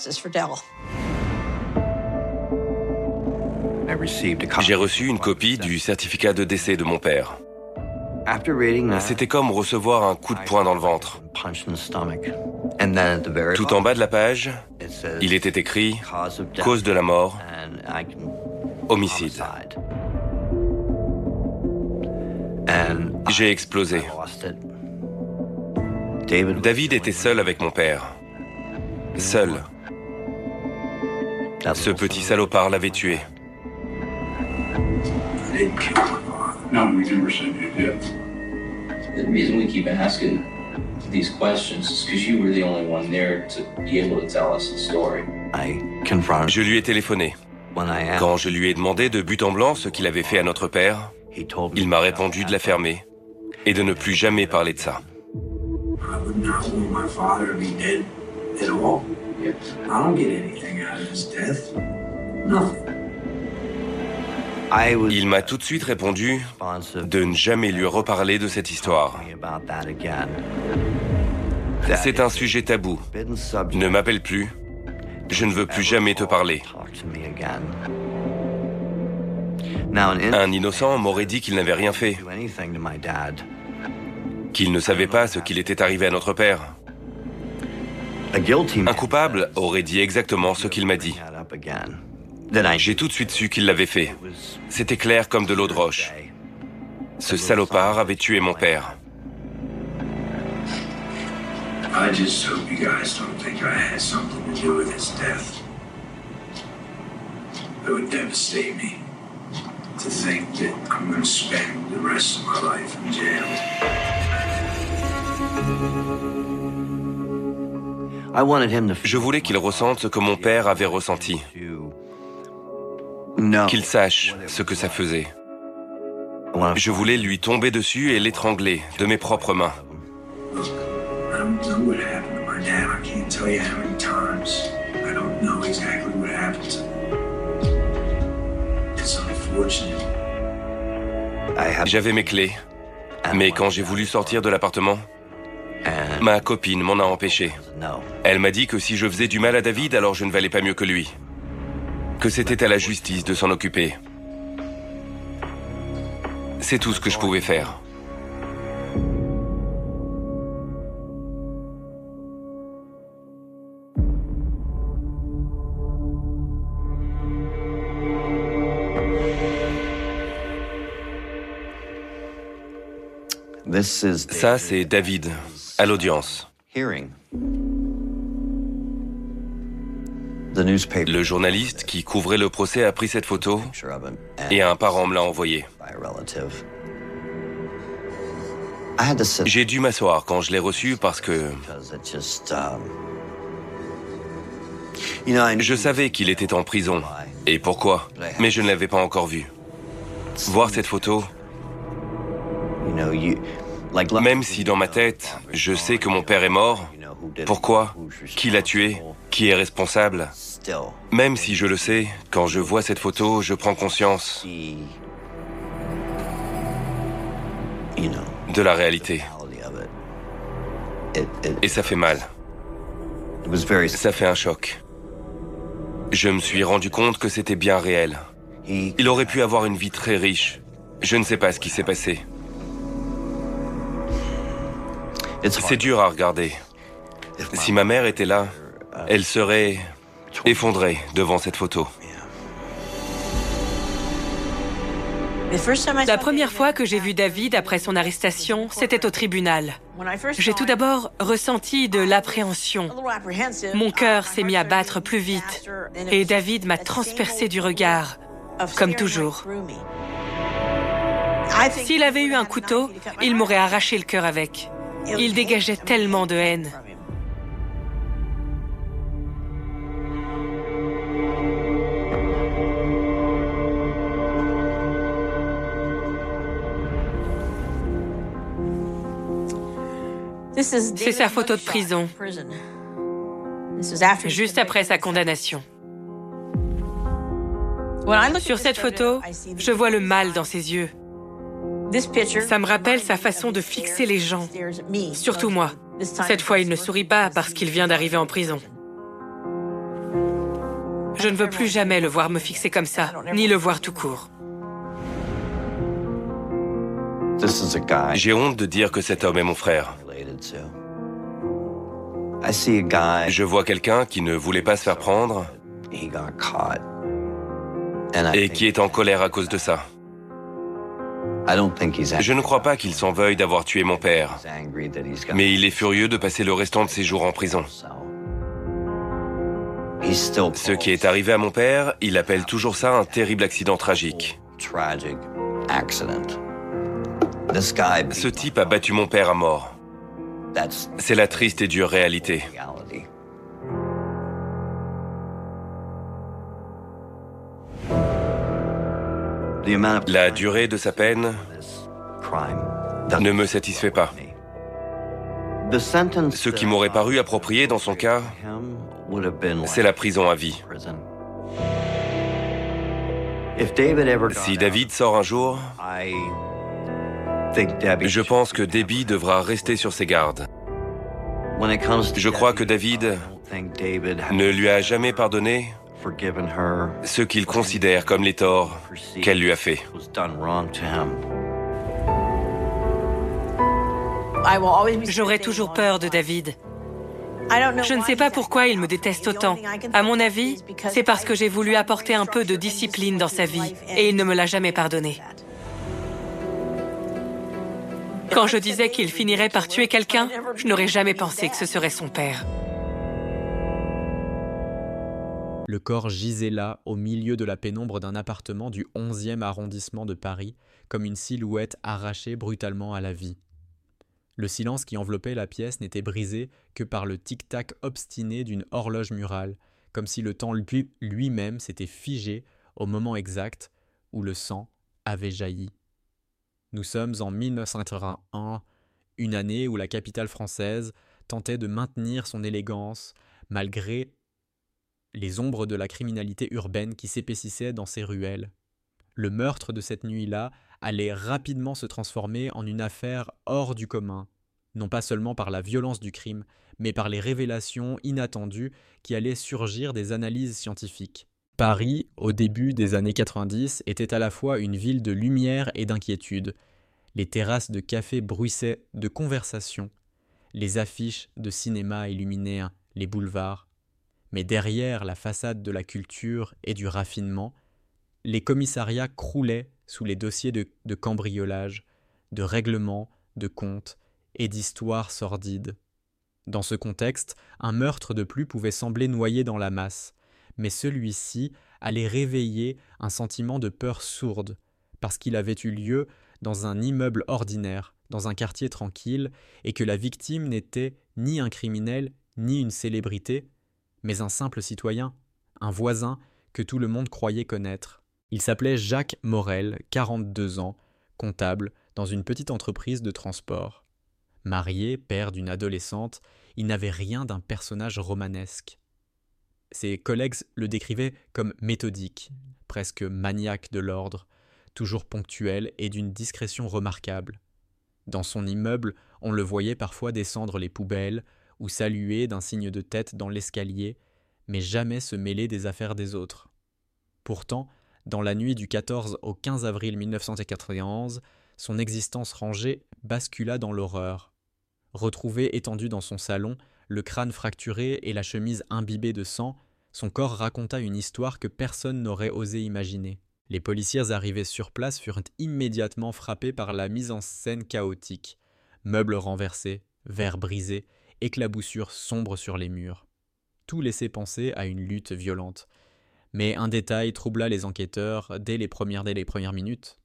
J'ai reçu une copie du certificat de décès de mon père. C'était comme recevoir un coup de poing dans le ventre. Tout en bas de la page, il était écrit « Cause de la mort, homicide ». J'ai explosé. David était seul avec mon père. Seul. Ce petit salopard l'avait tué. No, we never said you did. the reason we keep asking these questions is because you were the only one there to be able to tell us the story. Je lui ai téléphoné. Quand je lui ai demandé de but en blanc ce qu'il avait fait à notre père, il m'a répondu de la fermer et de ne plus jamais parler de ça. Il m'a tout de suite répondu de ne jamais lui reparler de cette histoire. C'est un sujet tabou. Ne m'appelle plus. Je ne veux plus jamais te parler. Un innocent m'aurait dit qu'il n'avait rien fait, qu'il ne savait pas ce qu'il était arrivé à notre père. Un coupable aurait dit exactement ce qu'il m'a dit. J'ai tout de suite su qu'il l'avait fait. C'était clair comme de l'eau de roche. Ce salopard avait tué mon père. I just hope you guys don't think I had something to do with his death. It would devastate me to think that I'm going to spend the rest of my life in jail. Je voulais qu'il ressente ce que mon père avait ressenti. Qu'il sache ce que ça faisait. Je voulais lui tomber dessus et l'étrangler de mes propres mains. I don't know what happened to my dad. I can't tell you how many times. I don't know exactly what happened to him. It's unfortunate. J'avais mes clés, mais quand j'ai voulu sortir de l'appartement, ma copine m'en a empêché. Elle m'a dit que si je faisais du mal à David, alors je ne valais pas mieux que lui. Que c'était à la justice de s'en occuper. C'est tout ce que je pouvais faire. Ça, c'est David, à l'audience. Le journaliste qui couvrait le procès a pris cette photo et un parent me l'a envoyée. J'ai dû m'asseoir quand je l'ai reçu parce que je savais qu'il était en prison et pourquoi, mais je ne l'avais pas encore vu. Voir cette photo, même si dans ma tête, je sais que mon père est mort, pourquoi, qui l'a tué, qui est responsable, même si je le sais, quand je vois cette photo, je prends conscience de la réalité. Et ça fait mal. Ça fait un choc. Je me suis rendu compte que c'était bien réel. Il aurait pu avoir une vie très riche. Je ne sais pas ce qui s'est passé. C'est dur à regarder. Si ma mère était là, elle serait effondrée devant cette photo. La première fois que j'ai vu David après son arrestation, c'était au tribunal. J'ai tout d'abord ressenti de l'appréhension. Mon cœur s'est mis à battre plus vite et David m'a transpercé du regard, comme toujours. S'il avait eu un couteau, il m'aurait arraché le cœur avec. Il dégageait tellement de haine. C'est sa photo de prison, juste après sa condamnation. Sur cette photo, je vois le mal dans ses yeux. Ça me rappelle sa façon de fixer les gens, surtout moi. Cette fois, il ne sourit pas parce qu'il vient d'arriver en prison. Je ne veux plus jamais le voir me fixer comme ça, ni le voir tout court. J'ai honte de dire que cet homme est mon frère. Je vois quelqu'un qui ne voulait pas se faire prendre et qui est en colère à cause de ça. Je ne crois pas qu'il s'en veuille d'avoir tué mon père, mais il est furieux de passer le restant de ses jours en prison. Ce qui est arrivé à mon père, il appelle toujours ça un terrible accident tragique. Ce type a battu mon père à mort. C'est la triste et dure réalité. La durée de sa peine ne me satisfait pas. Ce qui m'aurait paru approprié dans son cas, c'est la prison à vie. Si David sort un jour, je pense que Debbie devra rester sur ses gardes. Je crois que David ne lui a jamais pardonné ce qu'il considère comme les torts qu'elle lui a fait. J'aurai toujours peur de David. Je ne sais pas pourquoi il me déteste autant. À mon avis, c'est parce que j'ai voulu apporter un peu de discipline dans sa vie et il ne me l'a jamais pardonné. Quand je disais qu'il finirait par tuer quelqu'un, je n'aurais jamais pensé que ce serait son père. Le corps gisait là, au milieu de la pénombre d'un appartement du 11e arrondissement de Paris, comme une silhouette arrachée brutalement à la vie. Le silence qui enveloppait la pièce n'était brisé que par le tic-tac obstiné d'une horloge murale, comme si le temps lui-même s'était figé au moment exact où le sang avait jailli. Nous sommes en 1981, une année où la capitale française tentait de maintenir son élégance malgré les ombres de la criminalité urbaine qui s'épaississaient dans ses ruelles. Le meurtre de cette nuit-là allait rapidement se transformer en une affaire hors du commun, non pas seulement par la violence du crime, mais par les révélations inattendues qui allaient surgir des analyses scientifiques. Paris, au début des années 90, était à la fois une ville de lumière et d'inquiétude. Les terrasses de café bruissaient de conversations, les affiches de cinéma illuminaient les boulevards. Mais derrière la façade de la culture et du raffinement, les commissariats croulaient sous les dossiers de cambriolage, de règlements, de comptes et d'histoires sordides. Dans ce contexte, un meurtre de plus pouvait sembler noyé dans la masse, mais celui-ci allait réveiller un sentiment de peur sourde, parce qu'il avait eu lieu dans un immeuble ordinaire, dans un quartier tranquille, et que la victime n'était ni un criminel, ni une célébrité, mais un simple citoyen, un voisin que tout le monde croyait connaître. Il s'appelait Jacques Morel, 42 ans, comptable dans une petite entreprise de transport. Marié, père d'une adolescente, il n'avait rien d'un personnage romanesque. Ses collègues le décrivaient comme méthodique, presque maniaque de l'ordre, toujours ponctuel et d'une discrétion remarquable. Dans son immeuble, on le voyait parfois descendre les poubelles ou saluer d'un signe de tête dans l'escalier, mais jamais se mêler des affaires des autres. Pourtant, dans la nuit du 14 au 15 avril 1991, son existence rangée bascula dans l'horreur. Retrouvé étendu dans son salon, le crâne fracturé et la chemise imbibée de sang, son corps raconta une histoire que personne n'aurait osé imaginer. Les policiers arrivés sur place furent immédiatement frappés par la mise en scène chaotique. Meubles renversés, verres brisés, éclaboussures sombres sur les murs. Tout laissait penser à une lutte violente. Mais un détail troubla les enquêteurs dès les premières minutes.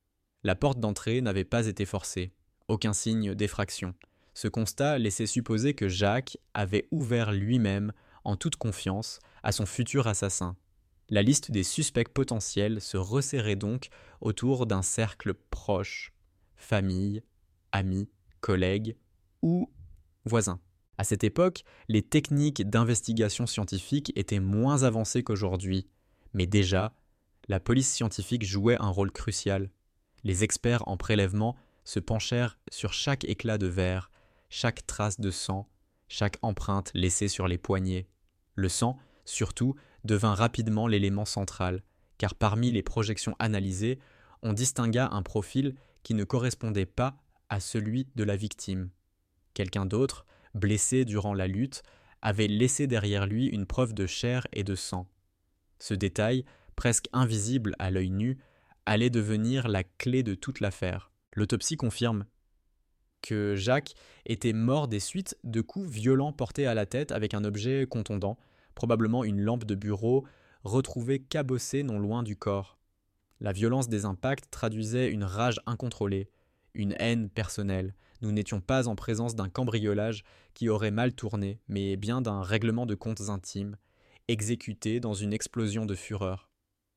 La porte d'entrée n'avait pas été forcée, aucun signe d'effraction. Ce constat laissait supposer que Jacques avait ouvert lui-même, en toute confiance, à son futur assassin. La liste des suspects potentiels se resserrait donc autour d'un cercle proche, famille, amis, collègues ou voisins. À cette époque, les techniques d'investigation scientifique étaient moins avancées qu'aujourd'hui, mais déjà, la police scientifique jouait un rôle crucial. Les experts en prélèvement se penchèrent sur chaque éclat de verre, chaque trace de sang, chaque empreinte laissée sur les poignets. Le sang, surtout, devint rapidement l'élément central, car parmi les projections analysées, on distingua un profil qui ne correspondait pas à celui de la victime. Quelqu'un d'autre, blessé durant la lutte, avait laissé derrière lui une preuve de chair et de sang. Ce détail, presque invisible à l'œil nu, allait devenir la clé de toute l'affaire. L'autopsie confirme que Jacques était mort des suites de coups violents portés à la tête avec un objet contondant, probablement une lampe de bureau, retrouvée cabossée non loin du corps. La violence des impacts traduisait une rage incontrôlée, une haine personnelle. Nous n'étions pas en présence d'un cambriolage qui aurait mal tourné, mais bien d'un règlement de comptes intimes, exécuté dans une explosion de fureur.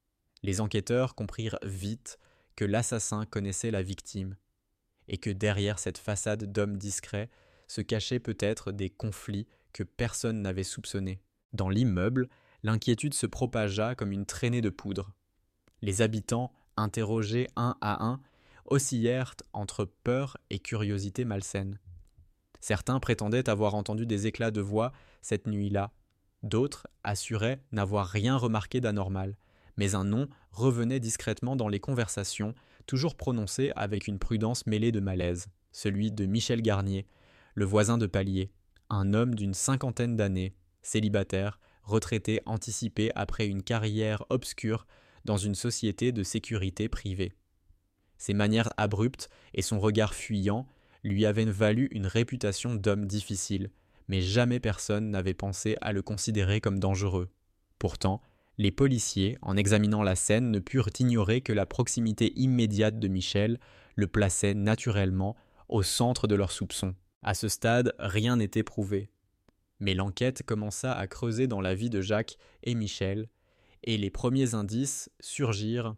Les enquêteurs comprirent vite que l'assassin connaissait la victime, et que derrière cette façade d'homme discret se cachaient peut-être des conflits que personne n'avait soupçonnés. Dans l'immeuble, l'inquiétude se propagea comme une traînée de poudre. Les habitants, interrogés un à un, oscillèrent entre peur et curiosité malsaine. Certains prétendaient avoir entendu des éclats de voix cette nuit-là. D'autres assuraient n'avoir rien remarqué d'anormal, mais un nom revenait discrètement dans les conversations, toujours prononcé avec une prudence mêlée de malaise, celui de Michel Garnier, le voisin de palier, un homme d'une 50aine d'années, célibataire, retraité anticipé après une carrière obscure dans une société de sécurité privée. Ses manières abruptes et son regard fuyant lui avaient valu une réputation d'homme difficile, mais jamais personne n'avait pensé à le considérer comme dangereux. Pourtant, les policiers, en examinant la scène, ne purent ignorer que la proximité immédiate de Michel le plaçait naturellement au centre de leurs soupçons. À ce stade, rien n'était prouvé. Mais l'enquête commença à creuser dans la vie de Jacques et Michel, et les premiers indices surgirent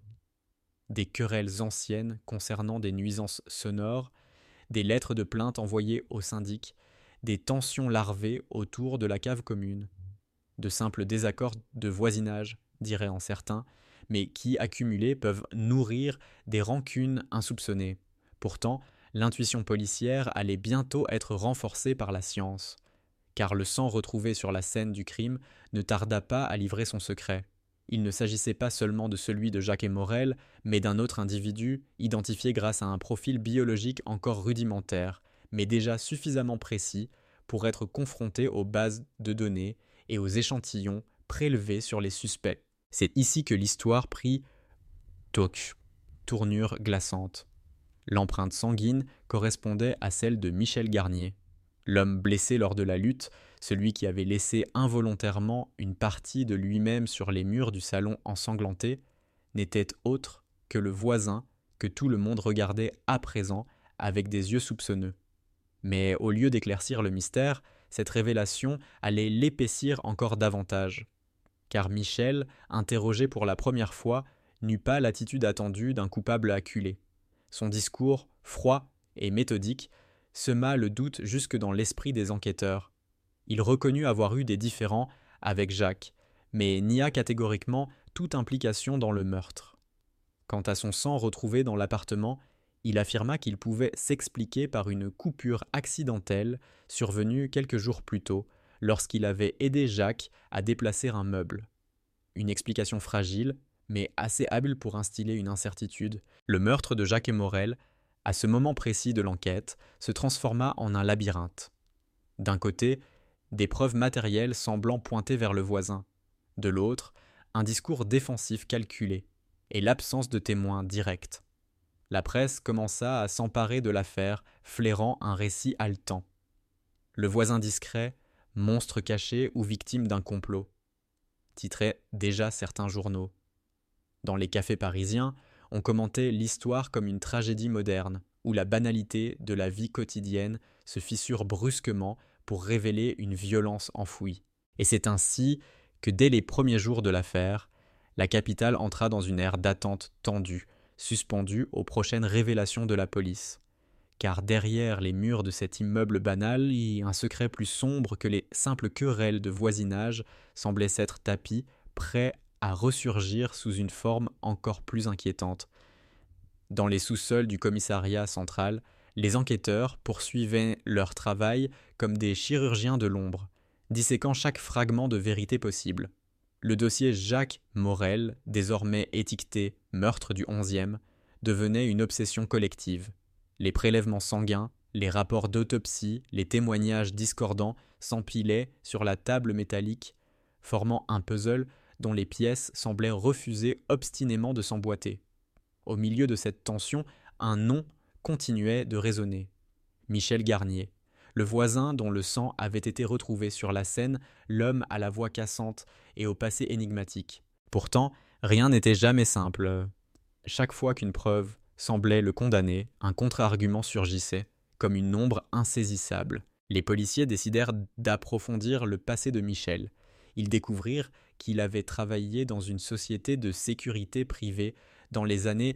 des querelles anciennes concernant des nuisances sonores, des lettres de plainte envoyées au syndic, des tensions larvées autour de la cave commune. De simples désaccords de voisinage, diraient certains, mais qui, accumulés, peuvent nourrir des rancunes insoupçonnées. Pourtant, l'intuition policière allait bientôt être renforcée par la science, car le sang retrouvé sur la scène du crime ne tarda pas à livrer son secret. Il ne s'agissait pas seulement de celui de Jacques Morel, mais d'un autre individu, identifié grâce à un profil biologique encore rudimentaire, mais déjà suffisamment précis pour être confronté aux bases de données et aux échantillons prélevés sur les suspects. C'est ici que l'histoire prit tournure glaçante. L'empreinte sanguine correspondait à celle de Michel Garnier. L'homme blessé lors de la lutte, celui qui avait laissé involontairement une partie de lui-même sur les murs du salon ensanglanté, n'était autre que le voisin que tout le monde regardait à présent avec des yeux soupçonneux. Mais au lieu d'éclaircir le mystère, cette révélation allait l'épaissir encore davantage. Car Michel, interrogé pour la première fois, n'eut pas l'attitude attendue d'un coupable acculé. Son discours, froid et méthodique, sema le doute jusque dans l'esprit des enquêteurs. Il reconnut avoir eu des différends avec Jacques, mais nia catégoriquement toute implication dans le meurtre. Quant à son sang retrouvé dans l'appartement, il affirma qu'il pouvait s'expliquer par une coupure accidentelle survenue quelques jours plus tôt, lorsqu'il avait aidé Jacques à déplacer un meuble. Une explication fragile, mais assez habile pour instiller une incertitude. Le meurtre de Jacques et Morel, à ce moment précis de l'enquête, se transforma en un labyrinthe. D'un côté, des preuves matérielles semblant pointer vers le voisin. De l'autre, un discours défensif calculé et l'absence de témoins directs. La presse commença à s'emparer de l'affaire, flairant un récit haletant. Le voisin discret, monstre caché ou victime d'un complot, titraient déjà certains journaux. Dans les cafés parisiens, on commentait l'histoire comme une tragédie moderne, où la banalité de la vie quotidienne se fissure brusquement pour révéler une violence enfouie. Et c'est ainsi que dès les premiers jours de l'affaire, la capitale entra dans une ère d'attente tendue, suspendue aux prochaines révélations de la police. Car derrière les murs de cet immeuble banal, un secret plus sombre que les simples querelles de voisinage semblait s'être tapi, prêt à ressurgir sous une forme encore plus inquiétante. Dans les sous-sols du commissariat central, les enquêteurs poursuivaient leur travail comme des chirurgiens de l'ombre, disséquant chaque fragment de vérité possible. Le dossier Jacques Morel, désormais étiqueté « meurtre du 11e », devenait une obsession collective. Les prélèvements sanguins, les rapports d'autopsie, les témoignages discordants s'empilaient sur la table métallique, formant un puzzle dont les pièces semblaient refuser obstinément de s'emboîter. Au milieu de cette tension, un nom continuait de résonner. Michel Garnier, le voisin dont le sang avait été retrouvé sur la scène, l'homme à la voix cassante et au passé énigmatique. Pourtant, rien n'était jamais simple. Chaque fois qu'une preuve semblait le condamner, un contre-argument surgissait, comme une ombre insaisissable. Les policiers décidèrent d'approfondir le passé de Michel. Ils découvrirent qu'il avait travaillé dans une société de sécurité privée dans les années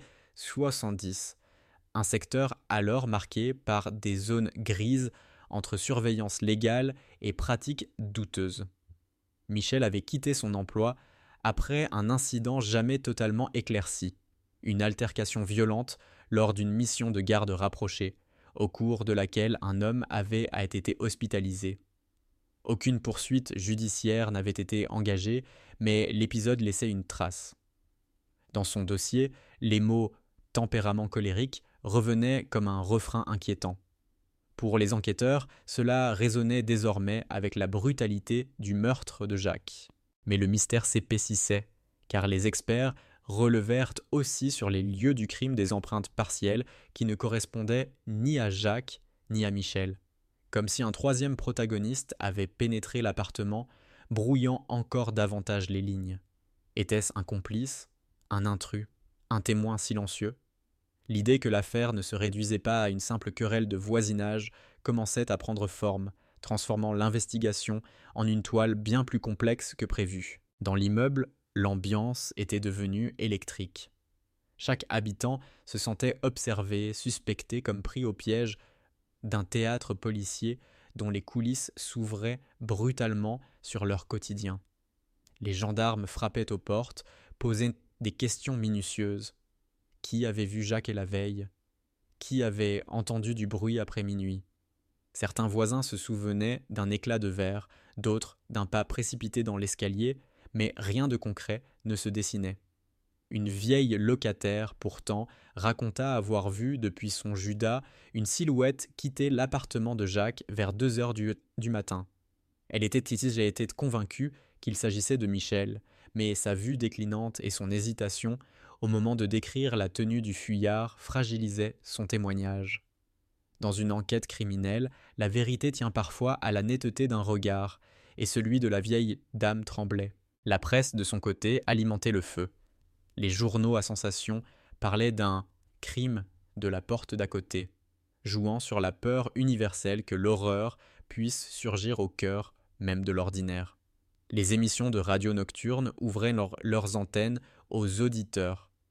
70, un secteur alors marqué par des zones grises entre surveillance légale et pratiques douteuses. Michel avait quitté son emploi après un incident jamais totalement éclairci, une altercation violente lors d'une mission de garde rapprochée, au cours de laquelle un homme avait été hospitalisé. Aucune poursuite judiciaire n'avait été engagée, mais l'épisode laissait une trace. Dans son dossier, les mots « tempérament colérique » revenaient comme un refrain inquiétant. Pour les enquêteurs, cela résonnait désormais avec la brutalité du meurtre de Jacques. Mais le mystère s'épaississait, car les experts relevèrent aussi sur les lieux du crime des empreintes partielles qui ne correspondaient ni à Jacques ni à Michel, comme si un troisième protagoniste avait pénétré l'appartement, brouillant encore davantage les lignes. Était-ce un complice, un intrus, un témoin silencieux ? L'idée que l'affaire ne se réduisait pas à une simple querelle de voisinage commençait à prendre forme, transformant l'investigation en une toile bien plus complexe que prévu. Dans l'immeuble, l'ambiance était devenue électrique. Chaque habitant se sentait observé, suspecté comme pris au piège d'un théâtre policier dont les coulisses s'ouvraient brutalement sur leur quotidien. Les gendarmes frappaient aux portes, posaient des questions minutieuses. Qui avait vu Jacques la veille ? Qui avait entendu du bruit après minuit ? Certains voisins se souvenaient d'un éclat de verre, d'autres d'un pas précipité dans l'escalier, mais rien de concret ne se dessinait. Une vieille locataire, pourtant, raconta avoir vu, depuis son Judas, une silhouette quitter l'appartement de Jacques vers 2 heures du matin. Elle était convaincue qu'il s'agissait de Michel, mais sa vue déclinante et son hésitation, au moment de décrire la tenue du fuyard, fragilisaient son témoignage. Dans une enquête criminelle, la vérité tient parfois à la netteté d'un regard, et celui de la vieille dame tremblait. La presse, de son côté, alimentait le feu. Les journaux à sensation parlaient d'un « crime de la porte d'à côté », jouant sur la peur universelle que l'horreur puisse surgir au cœur même de l'ordinaire. Les émissions de radio nocturne ouvraient leurs antennes aux auditeurs,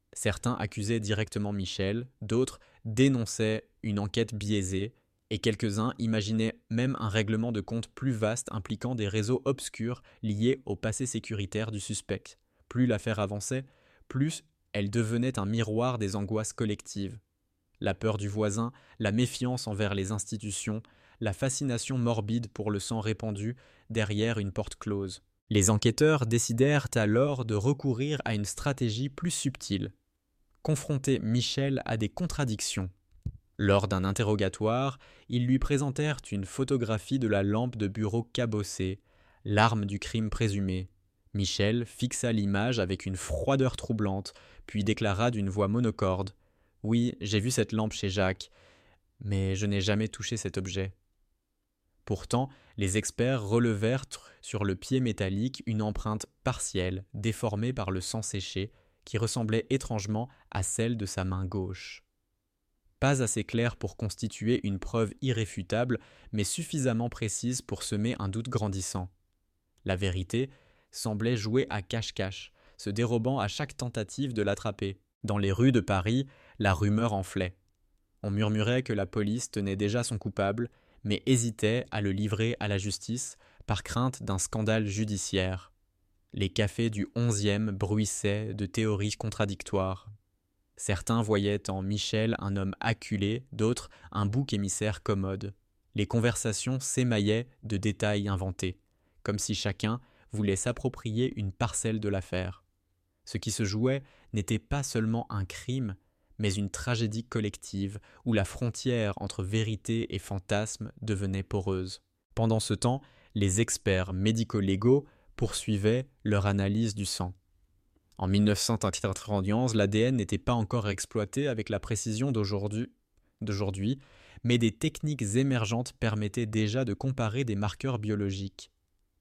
Certains accusaient directement Michel, d'autres dénonçaient une enquête biaisée, et quelques-uns imaginaient même un règlement de compte plus vaste impliquant des réseaux obscurs liés au passé sécuritaire du suspect. Plus l'affaire avançait, plus elle devenait un miroir des angoisses collectives. La peur du voisin, la méfiance envers les institutions, la fascination morbide pour le sang répandu derrière une porte close. Les enquêteurs décidèrent alors de recourir à une stratégie plus subtile. Confronter Michel à des contradictions. Lors d'un interrogatoire, ils lui présentèrent une photographie de la lampe de bureau cabossée, l'arme du crime présumé. Michel fixa l'image avec une froideur troublante, puis déclara d'une voix monocorde : « Oui, j'ai vu cette lampe chez Jacques, mais je n'ai jamais touché cet objet. » Pourtant, les experts relevèrent sur le pied métallique une empreinte partielle, déformée par le sang séché, qui ressemblait étrangement à celle de sa main gauche. Pas assez claire pour constituer une preuve irréfutable, mais suffisamment précise pour semer un doute grandissant. La vérité semblait jouer à cache-cache, se dérobant à chaque tentative de l'attraper. Dans les rues de Paris, la rumeur enflait. On murmurait que la police tenait déjà son coupable, mais hésitait à le livrer à la justice par crainte d'un scandale judiciaire. Les cafés du 11e bruissaient de théories contradictoires. Certains voyaient en Michel un homme acculé, d'autres un bouc émissaire commode. Les conversations s'émaillaient de détails inventés, comme si chacun voulait s'approprier une parcelle de l'affaire. Ce qui se jouait n'était pas seulement un crime, mais une tragédie collective où la frontière entre vérité et fantasme devenait poreuse. Pendant ce temps, les experts médico-légaux poursuivaient leur analyse du sang. En 1991, l'ADN n'était pas encore exploité avec la précision d'aujourd'hui, mais des techniques émergentes permettaient déjà de comparer des marqueurs biologiques.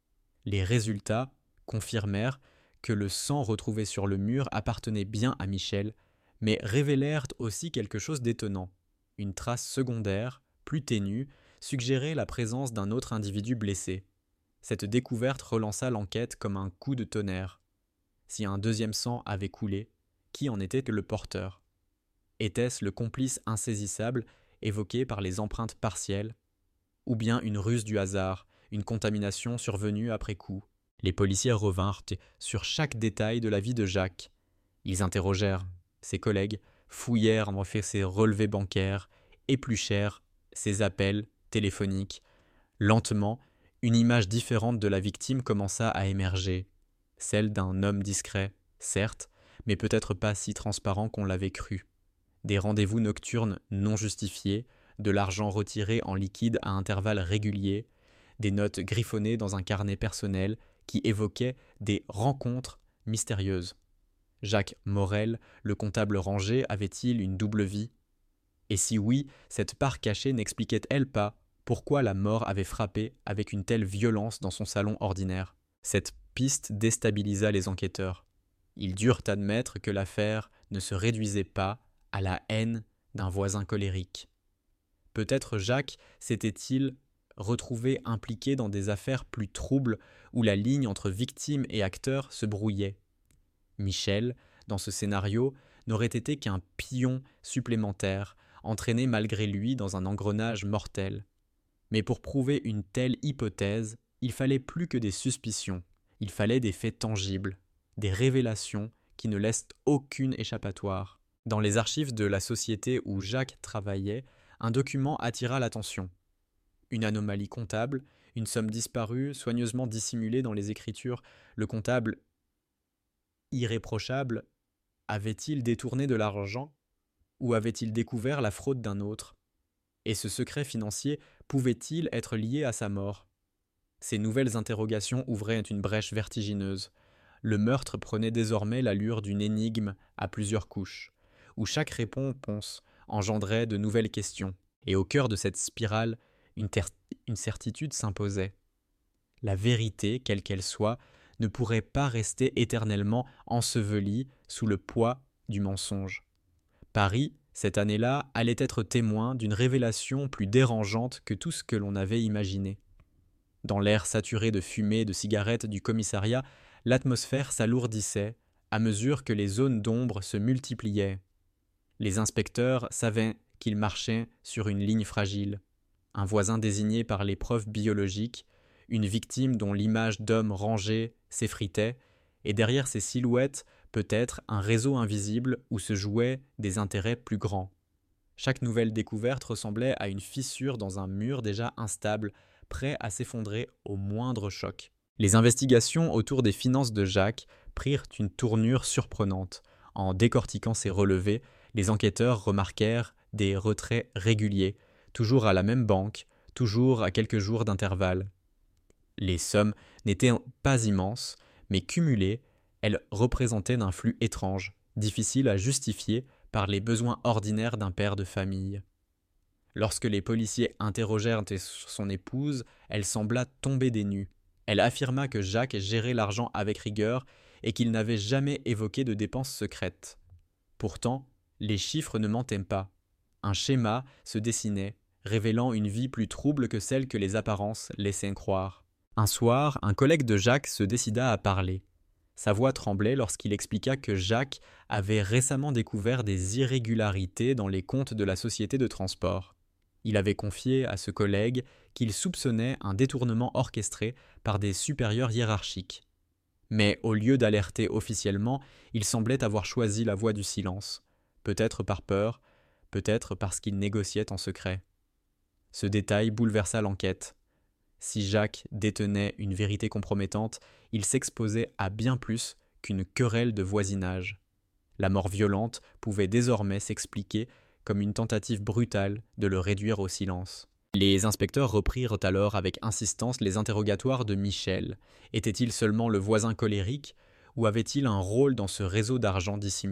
Les résultats confirmèrent que le sang retrouvé sur le mur appartenait bien à Michel, mais révélèrent aussi quelque chose d'étonnant. Une trace secondaire, plus ténue, suggérait la présence d'un autre individu blessé. Cette découverte relança l'enquête comme un coup de tonnerre. Si un deuxième sang avait coulé, qui en était le porteur ? Était-ce le complice insaisissable évoqué par les empreintes partielles, ou bien une ruse du hasard, une contamination survenue après coup ? Les policiers revinrent sur chaque détail de la vie de Jacques. Ils interrogèrent ses collègues, fouillèrent en fait ses relevés bancaires, épluchèrent ses appels téléphoniques. Lentement, une image différente de la victime commença à émerger. Celle d'un homme discret, certes, mais peut-être pas si transparent qu'on l'avait cru. Des rendez-vous nocturnes non justifiés, de l'argent retiré en liquide à intervalles réguliers, des notes griffonnées dans un carnet personnel qui évoquaient des rencontres mystérieuses. Jacques Morel, le comptable rangé, avait-il une double vie ? Et si oui, cette part cachée n'expliquait-elle pas pourquoi la mort avait frappé avec une telle violence dans son salon ordinaire ? Cette piste déstabilisa les enquêteurs. Ils durent admettre que l'affaire ne se réduisait pas à la haine d'un voisin colérique. Peut-être Jacques s'était-il retrouvé impliqué dans des affaires plus troubles où la ligne entre victime et acteur se brouillait. Michel, dans ce scénario, n'aurait été qu'un pion supplémentaire, entraîné malgré lui dans un engrenage mortel. Mais pour prouver une telle hypothèse, il fallait plus que des suspicions, il fallait des faits tangibles, des révélations qui ne laissent aucune échappatoire. Dans les archives de la société où Jacques travaillait, un document attira l'attention. Une anomalie comptable, une somme disparue, soigneusement dissimulée dans les écritures. Le comptable irréprochable avait-il détourné de l'argent ou avait-il découvert la fraude d'un autre ? Et ce secret financier pouvait-il être lié à sa mort ? Ces nouvelles interrogations ouvraient une brèche vertigineuse. Le meurtre prenait désormais l'allure d'une énigme à plusieurs couches, où chaque réponse engendrait de nouvelles questions. Et au cœur de cette spirale, une certitude s'imposait. La vérité, quelle qu'elle soit, ne pourrait pas rester éternellement ensevelie sous le poids du mensonge. Paris, cette année-là, allait être témoin d'une révélation plus dérangeante que tout ce que l'on avait imaginé. Dans l'air saturé de fumée de cigarettes du commissariat, l'atmosphère s'alourdissait à mesure que les zones d'ombre se multipliaient. Les inspecteurs savaient qu'ils marchaient sur une ligne fragile. Un voisin désigné par les preuves biologiques, une victime dont l'image d'homme rangé s'effritait, et derrière ces silhouettes, peut-être un réseau invisible où se jouaient des intérêts plus grands. Chaque nouvelle découverte ressemblait à une fissure dans un mur déjà instable, prêt à s'effondrer au moindre choc. Les investigations autour des finances de Jacques prirent une tournure surprenante. En décortiquant ses relevés, les enquêteurs remarquèrent des retraits réguliers, toujours à la même banque, toujours à quelques jours d'intervalle. Les sommes n'étaient pas immenses, mais cumulées, elles représentaient un flux étrange, difficile à justifier par les besoins ordinaires d'un père de famille. Lorsque les policiers interrogèrent son épouse, elle sembla tomber des nues. Elle affirma que Jacques gérait l'argent avec rigueur et qu'il n'avait jamais évoqué de dépenses secrètes. Pourtant, les chiffres ne mentaient pas. Un schéma se dessinait, révélant une vie plus trouble que celle que les apparences laissaient croire. Un soir, un collègue de Jacques se décida à parler. Sa voix tremblait lorsqu'il expliqua que Jacques avait récemment découvert des irrégularités dans les comptes de la société de transport. Il avait confié à ce collègue qu'il soupçonnait un détournement orchestré par des supérieurs hiérarchiques. Mais au lieu d'alerter officiellement, il semblait avoir choisi la voie du silence, peut-être par peur, peut-être parce qu'il négociait en secret. Ce détail bouleversa l'enquête. Si Jacques détenait une vérité compromettante, il s'exposait à bien plus qu'une querelle de voisinage. La mort violente pouvait désormais s'expliquer comme une tentative brutale de le réduire au silence. Les inspecteurs reprirent alors avec insistance les interrogatoires de Michel. Était-il seulement le voisin colérique ou avait-il un rôle dans ce réseau d'argent dissimulé ?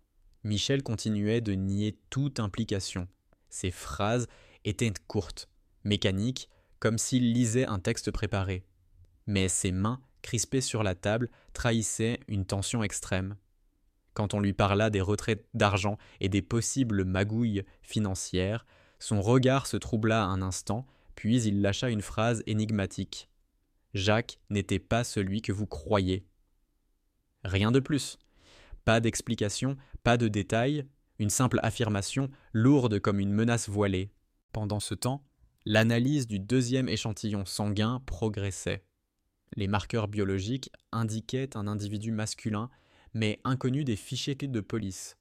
Michel continuait de nier toute implication. Ses phrases étaient courtes, mécaniques, comme s'il lisait un texte préparé. Mais ses mains, crispées sur la table, trahissaient une tension extrême. Quand on lui parla des retraits d'argent et des possibles magouilles financières, son regard se troubla un instant, puis il lâcha une phrase énigmatique. « Jacques n'était pas celui que vous croyez. » Rien de plus. Pas d'explication, pas de détails, une simple affirmation lourde comme une menace voilée. Pendant ce temps, l'analyse du deuxième échantillon sanguin progressait. Les marqueurs biologiques indiquaient un individu masculin, mais inconnu des fichiers de police.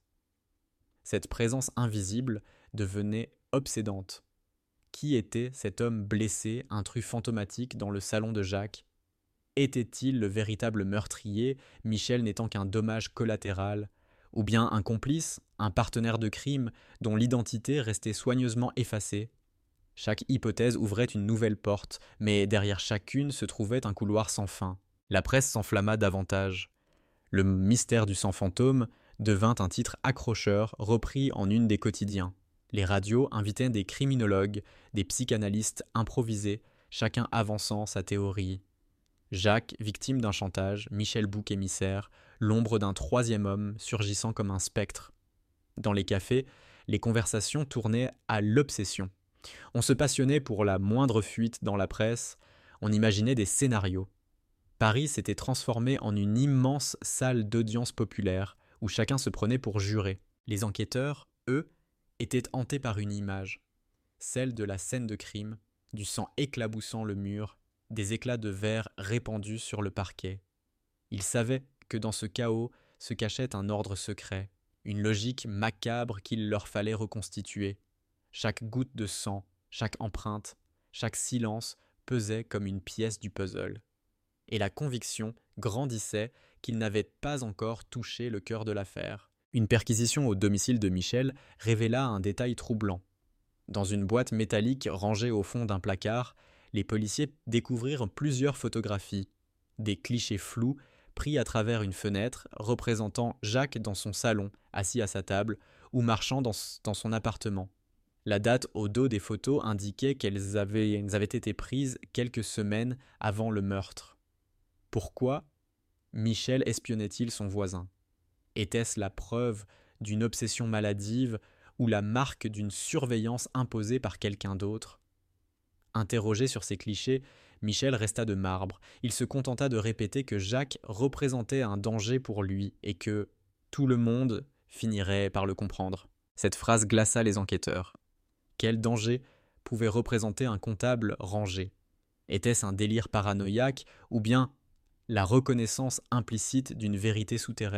Cette présence invisible devenait obsédante. Qui était cet homme blessé, intrus fantomatique dans le salon de Jacques ? Était-il le véritable meurtrier, Michel n'étant qu'un dommage collatéral, ou bien un complice, un partenaire de crime dont l'identité restait soigneusement effacée ? Chaque hypothèse ouvrait une nouvelle porte, mais derrière chacune se trouvait un couloir sans fin. La presse s'enflamma davantage. Le mystère du sang fantôme devint un titre accrocheur repris en une des quotidiens. Les radios invitaient des criminologues, des psychanalystes improvisés, chacun avançant sa théorie. Jacques, victime d'un chantage, Michel bouc émissaire, l'ombre d'un troisième homme surgissant comme un spectre. Dans les cafés, les conversations tournaient à l'obsession. On se passionnait pour la moindre fuite dans la presse, on imaginait des scénarios. Paris s'était transformé en une immense salle d'audience populaire où chacun se prenait pour juré. Les enquêteurs, eux, étaient hantés par une image, celle de la scène de crime, du sang éclaboussant le mur, des éclats de verre répandus sur le parquet. Ils savaient que dans ce chaos se cachait un ordre secret, une logique macabre qu'il leur fallait reconstituer. Chaque goutte de sang, chaque empreinte, chaque silence pesait comme une pièce du puzzle. Et la conviction grandissait qu'ils n'avaient pas encore touché le cœur de l'affaire. Une perquisition au domicile de Michel révéla un détail troublant. Dans une boîte métallique rangée au fond d'un placard, les policiers découvrirent plusieurs photographies, des clichés flous pris à travers une fenêtre représentant Jacques dans son salon, assis à sa table, ou marchant dans son appartement. La date au dos des photos indiquait qu'elles avaient été prises quelques semaines avant le meurtre. Pourquoi Michel espionnait-il son voisin ? Était-ce la preuve d'une obsession maladive ou la marque d'une surveillance imposée par quelqu'un d'autre ? Interrogé sur ces clichés, Michel resta de marbre. Il se contenta de répéter que Jacques représentait un danger pour lui et que tout le monde finirait par le comprendre. Cette phrase glaça les enquêteurs. Quel danger pouvait représenter un comptable rangé ? Était-ce un délire paranoïaque ou bien la reconnaissance implicite d'une vérité souterraine ?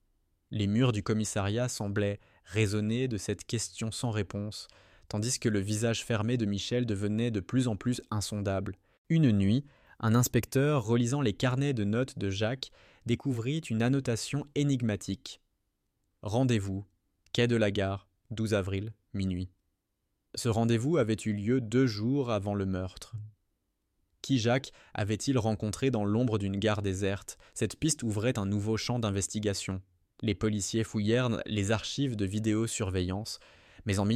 Les murs du commissariat semblaient résonner de cette question sans réponse, tandis que le visage fermé de Michel devenait de plus en plus insondable. Une nuit, un inspecteur, relisant les carnets de notes de Jacques, découvrit une annotation énigmatique. « Rendez-vous, quai de la Gare, 12 avril, minuit. » Ce rendez-vous avait eu lieu 2 jours avant le meurtre. Qui Jacques avait-il rencontré dans l'ombre d'une gare déserte ? Cette piste ouvrait un nouveau champ d'investigation. Les policiers fouillèrent les archives de vidéosurveillance, mais en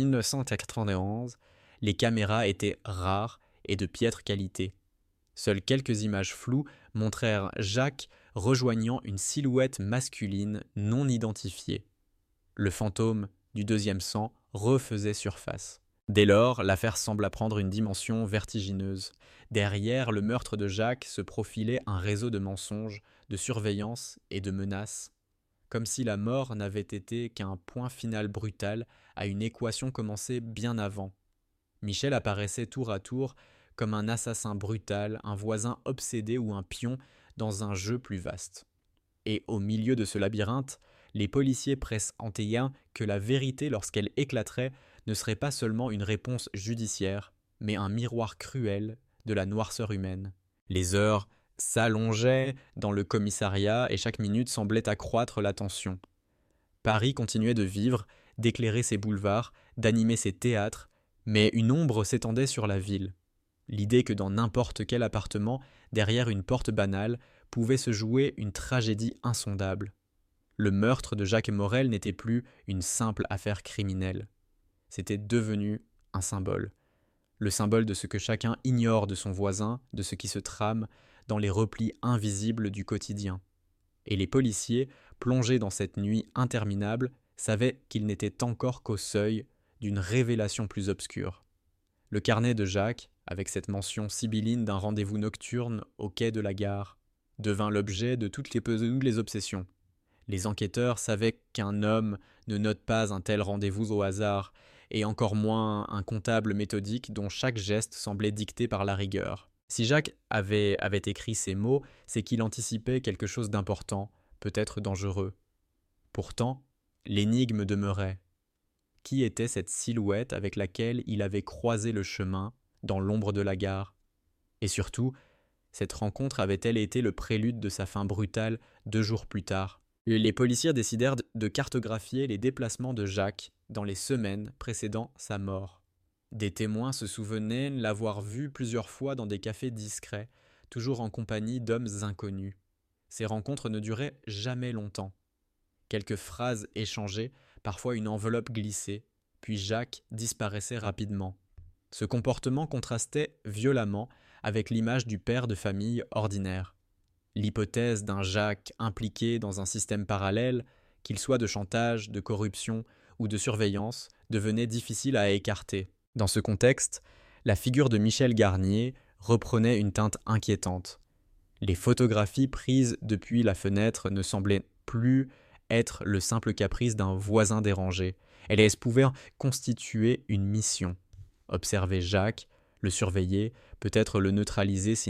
1991, les caméras étaient rares et de piètre qualité. Seules quelques images floues montrèrent Jacques rejoignant une silhouette masculine non identifiée. Le fantôme du deuxième sang refaisait surface. Dès lors, l'affaire sembla prendre une dimension vertigineuse. Derrière le meurtre de Jacques se profilait un réseau de mensonges, de surveillance et de menaces, comme si la mort n'avait été qu'un point final brutal à une équation commencée bien avant. Michel apparaissait tour à tour comme un assassin brutal, un voisin obsédé ou un pion dans un jeu plus vaste. Et au milieu de ce labyrinthe, les policiers pressentirent que la vérité, lorsqu'elle éclaterait, ne serait pas seulement une réponse judiciaire, mais un miroir cruel de la noirceur humaine. Les heures s'allongeaient dans le commissariat et chaque minute semblait accroître la tension. Paris continuait de vivre, d'éclairer ses boulevards, d'animer ses théâtres, mais une ombre s'étendait sur la ville. L'idée que dans n'importe quel appartement, derrière une porte banale, pouvait se jouer une tragédie insondable. Le meurtre de Jacques Morel n'était plus une simple affaire criminelle. C'était devenu un symbole. Le symbole de ce que chacun ignore de son voisin, de ce qui se trame dans les replis invisibles du quotidien. Et les policiers, plongés dans cette nuit interminable, savaient qu'ils n'étaient encore qu'au seuil d'une révélation plus obscure. Le carnet de Jacques, avec cette mention sibylline d'un rendez-vous nocturne au quai de la gare, devint l'objet de toutes les obsessions. Les enquêteurs savaient qu'un homme ne note pas un tel rendez-vous au hasard, et encore moins un comptable méthodique dont chaque geste semblait dicté par la rigueur. Si Jacques avait écrit ces mots, c'est qu'il anticipait quelque chose d'important, peut-être dangereux. Pourtant, l'énigme demeurait. Qui était cette silhouette avec laquelle il avait croisé le chemin dans l'ombre de la gare ? Et surtout, cette rencontre avait-elle été le prélude de sa fin brutale 2 jours plus tard ? Les policiers décidèrent de cartographier les déplacements de Jacques dans les semaines précédant sa mort. Des témoins se souvenaient l'avoir vu plusieurs fois dans des cafés discrets, toujours en compagnie d'hommes inconnus. Ces rencontres ne duraient jamais longtemps. Quelques phrases échangées, parfois une enveloppe glissée, puis Jacques disparaissait rapidement. Ce comportement contrastait violemment avec l'image du père de famille ordinaire. L'hypothèse d'un Jacques impliqué dans un système parallèle, qu'il soit de chantage, de corruption ou de surveillance, devenait difficile à écarter. Dans ce contexte, la figure de Michel Garnier reprenait une teinte inquiétante. Les photographies prises depuis la fenêtre ne semblaient plus être le simple caprice d'un voisin dérangé. Elles pouvaient constituer une mission. Observer Jacques, le surveiller, peut-être le neutraliser si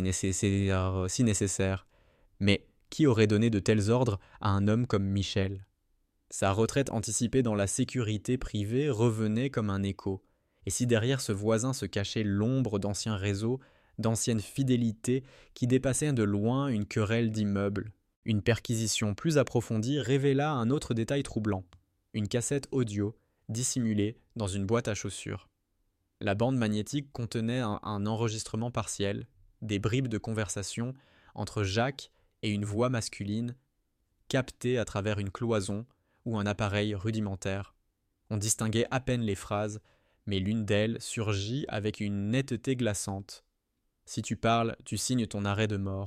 nécessaire. Mais qui aurait donné de tels ordres à un homme comme Michel ? Sa retraite anticipée dans la sécurité privée revenait comme un écho. Et si derrière ce voisin se cachait l'ombre d'anciens réseaux, d'anciennes fidélités qui dépassaient de loin une querelle d'immeubles ? Une perquisition plus approfondie révéla un autre détail troublant. Une cassette audio dissimulée dans une boîte à chaussures. La bande magnétique contenait un enregistrement partiel, des bribes de conversation entre Jacques et une voix masculine, captée à travers une cloison ou un appareil rudimentaire. On distinguait à peine les phrases, mais l'une d'elles surgit avec une netteté glaçante. « Si tu parles, tu signes ton arrêt de mort. »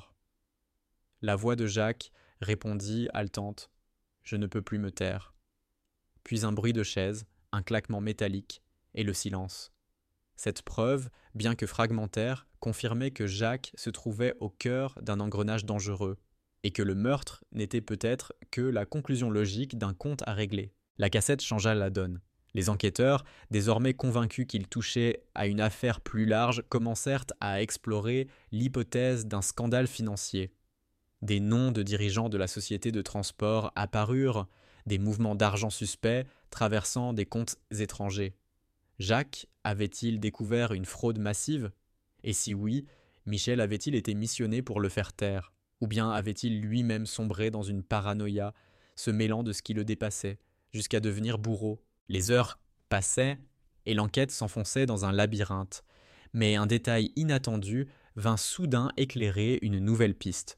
La voix de Jacques répondit haletante. « Je ne peux plus me taire. » Puis un bruit de chaise, un claquement métallique et le silence. Cette preuve, bien que fragmentaire, confirmait que Jacques se trouvait au cœur d'un engrenage dangereux, et que le meurtre n'était peut-être que la conclusion logique d'un compte à régler. La cassette changea la donne. Les enquêteurs, désormais convaincus qu'ils touchaient à une affaire plus large, commencèrent à explorer l'hypothèse d'un scandale financier. Des noms de dirigeants de la société de transport apparurent, des mouvements d'argent suspects traversant des comptes étrangers. Jacques avait-il découvert une fraude massive ? Et si oui, Michel avait-il été missionné pour le faire taire ? Ou bien avait-il lui-même sombré dans une paranoïa, se mêlant de ce qui le dépassait, jusqu'à devenir bourreau ? Les heures passaient et l'enquête s'enfonçait dans un labyrinthe. Mais un détail inattendu vint soudain éclairer une nouvelle piste.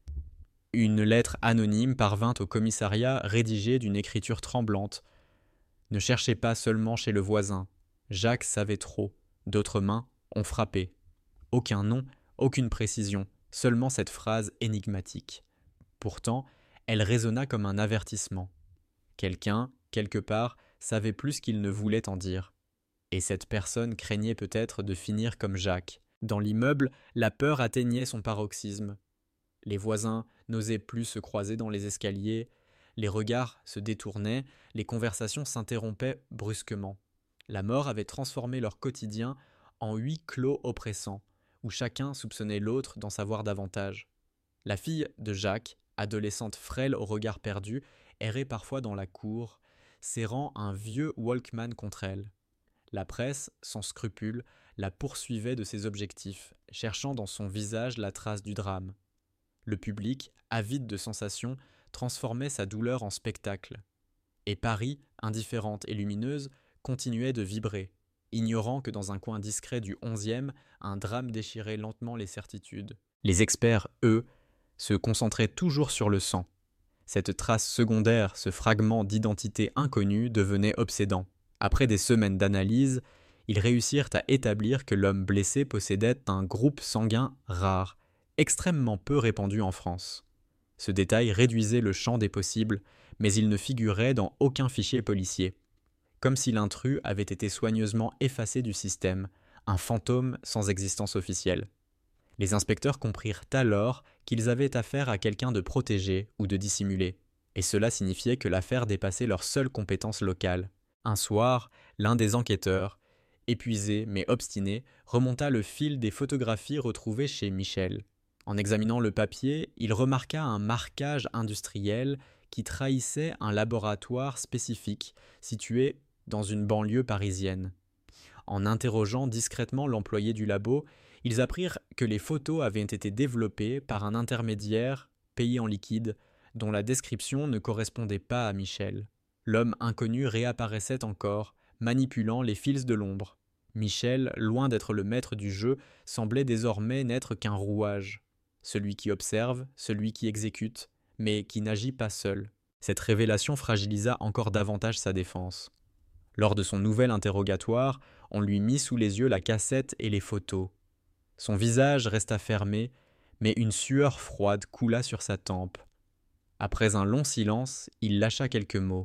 Une lettre anonyme parvint au commissariat rédigée d'une écriture tremblante. Ne cherchez pas seulement chez le voisin. Jacques savait trop. D'autres mains ont frappé. Aucun nom, aucune précision, seulement cette phrase énigmatique. Pourtant, elle résonna comme un avertissement. Quelqu'un, quelque part, savait plus qu'il ne voulait en dire. Et cette personne craignait peut-être de finir comme Jacques. Dans l'immeuble, la peur atteignait son paroxysme. Les voisins n'osaient plus se croiser dans les escaliers, les regards se détournaient, les conversations s'interrompaient brusquement. La mort avait transformé leur quotidien en huis clos oppressants, où chacun soupçonnait l'autre d'en savoir davantage. La fille de Jacques, adolescente frêle au regard perdu, errait parfois dans la cour, serrant un vieux Walkman contre elle. La presse, sans scrupule, la poursuivait de ses objectifs, cherchant dans son visage la trace du drame. Le public, avide de sensations, transformait sa douleur en spectacle. Et Paris, indifférente et lumineuse, continuait de vibrer, ignorant que dans un coin discret du 11e, un drame déchirait lentement les certitudes. Les experts, eux, se concentraient toujours sur le sang. Cette trace secondaire, ce fragment d'identité inconnue devenait obsédant. Après des semaines d'analyse, ils réussirent à établir que l'homme blessé possédait un groupe sanguin rare, extrêmement peu répandu en France. Ce détail réduisait le champ des possibles, mais il ne figurait dans aucun fichier policier. Comme si l'intrus avait été soigneusement effacé du système, un fantôme sans existence officielle. Les inspecteurs comprirent alors qu'ils avaient affaire à quelqu'un de protégé ou de dissimulé, et cela signifiait que l'affaire dépassait leurs seules compétences locales. Un soir, l'un des enquêteurs, épuisé mais obstiné, remonta le fil des photographies retrouvées chez Michel. En examinant le papier, il remarqua un marquage industriel qui trahissait un laboratoire spécifique situé dans une banlieue parisienne. En interrogeant discrètement l'employé du labo, ils apprirent que les photos avaient été développées par un intermédiaire payé en liquide, dont la description ne correspondait pas à Michel. L'homme inconnu réapparaissait encore, manipulant les fils de l'ombre. Michel, loin d'être le maître du jeu, semblait désormais n'être qu'un rouage. Celui qui observe, celui qui exécute, mais qui n'agit pas seul. Cette révélation fragilisa encore davantage sa défense. Lors de son nouvel interrogatoire, on lui mit sous les yeux la cassette et les photos. Son visage resta fermé, mais une sueur froide coula sur sa tempe. Après un long silence, il lâcha quelques mots.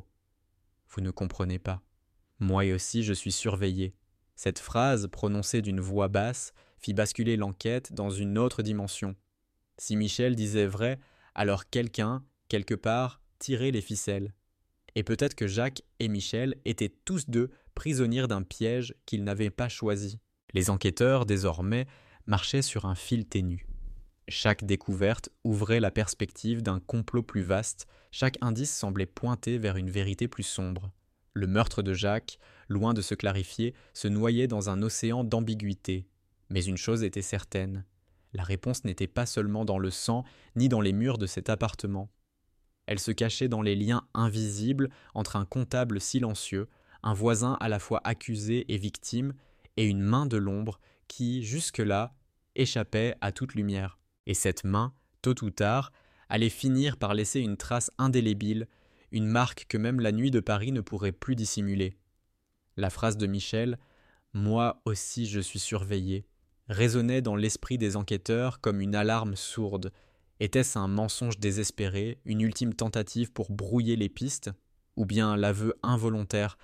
« Vous ne comprenez pas. Moi aussi je suis surveillé. » Cette phrase, prononcée d'une voix basse, fit basculer l'enquête dans une autre dimension. Si Michel disait vrai, alors quelqu'un, quelque part, tirait les ficelles. Et peut-être que Jacques et Michel étaient tous deux prisonniers d'un piège qu'ils n'avaient pas choisi. Les enquêteurs, désormais, marchaient sur un fil ténu. Chaque découverte ouvrait la perspective d'un complot plus vaste, chaque indice semblait pointer vers une vérité plus sombre. Le meurtre de Jacques, loin de se clarifier, se noyait dans un océan d'ambiguïté. Mais une chose était certaine, la réponse n'était pas seulement dans le sang, ni dans les murs de cet appartement. Elle se cachait dans les liens invisibles entre un comptable silencieux, un voisin à la fois accusé et victime, et une main de l'ombre qui, jusque-là, échappait à toute lumière. Et cette main, tôt ou tard, allait finir par laisser une trace indélébile, une marque que même la nuit de Paris ne pourrait plus dissimuler. La phrase de Michel « Moi aussi je suis surveillé » résonnait dans l'esprit des enquêteurs comme une alarme sourde. Était-ce un mensonge désespéré, une ultime tentative pour brouiller les pistes, ou bien l'aveu involontaire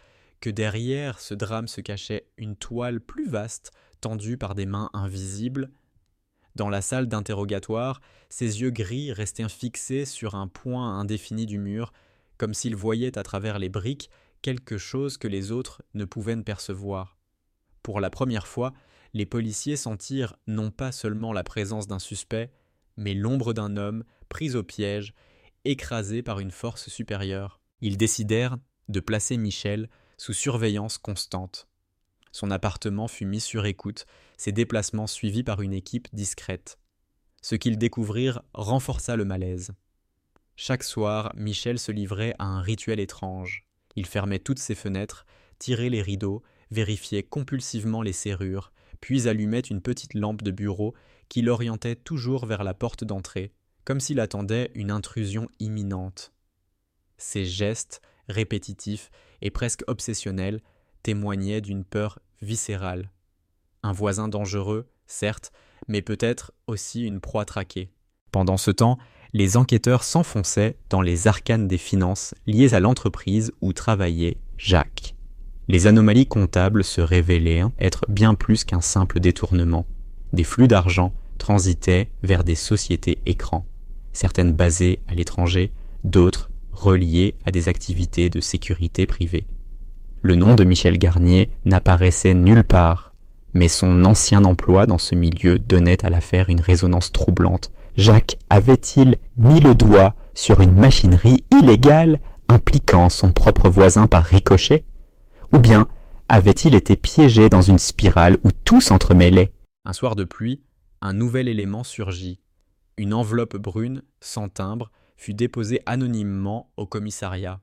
que derrière ce drame se cachait une toile plus vaste, tendue par des mains invisibles. Dans la salle d'interrogatoire, ses yeux gris restaient fixés sur un point indéfini du mur, comme s'il voyait à travers les briques quelque chose que les autres ne pouvaient ne percevoir. Pour la première fois, les policiers sentirent non pas seulement la présence d'un suspect, mais l'ombre d'un homme pris au piège, écrasé par une force supérieure. Ils décidèrent de placer Michel sous surveillance constante. Son appartement fut mis sur écoute, ses déplacements suivis par une équipe discrète. Ce qu'ils découvrirent renforça le malaise. Chaque soir, Michel se livrait à un rituel étrange. Il fermait toutes ses fenêtres, tirait les rideaux, vérifiait compulsivement les serrures, puis allumait une petite lampe de bureau qui l'orientait toujours vers la porte d'entrée, comme s'il attendait une intrusion imminente. Ses gestes, répétitifs et presque obsessionnels, témoignaient d'une peur viscérale. Un voisin dangereux, certes, mais peut-être aussi une proie traquée. Pendant ce temps, les enquêteurs s'enfonçaient dans les arcanes des finances liées à l'entreprise où travaillait Jacques. Les anomalies comptables se révélaient être bien plus qu'un simple détournement. Des flux d'argent transitaient vers des sociétés écrans, certaines basées à l'étranger, d'autres reliées à des activités de sécurité privée. Le nom de Michel Garnier n'apparaissait nulle part, mais son ancien emploi dans ce milieu donnait à l'affaire une résonance troublante. Jacques avait-il mis le doigt sur une machinerie illégale impliquant son propre voisin par ricochet? Ou bien avait-il été piégé dans une spirale où tout s'entremêlait? Un soir de pluie, un nouvel élément surgit. Une enveloppe brune, sans timbre, fut déposée anonymement au commissariat.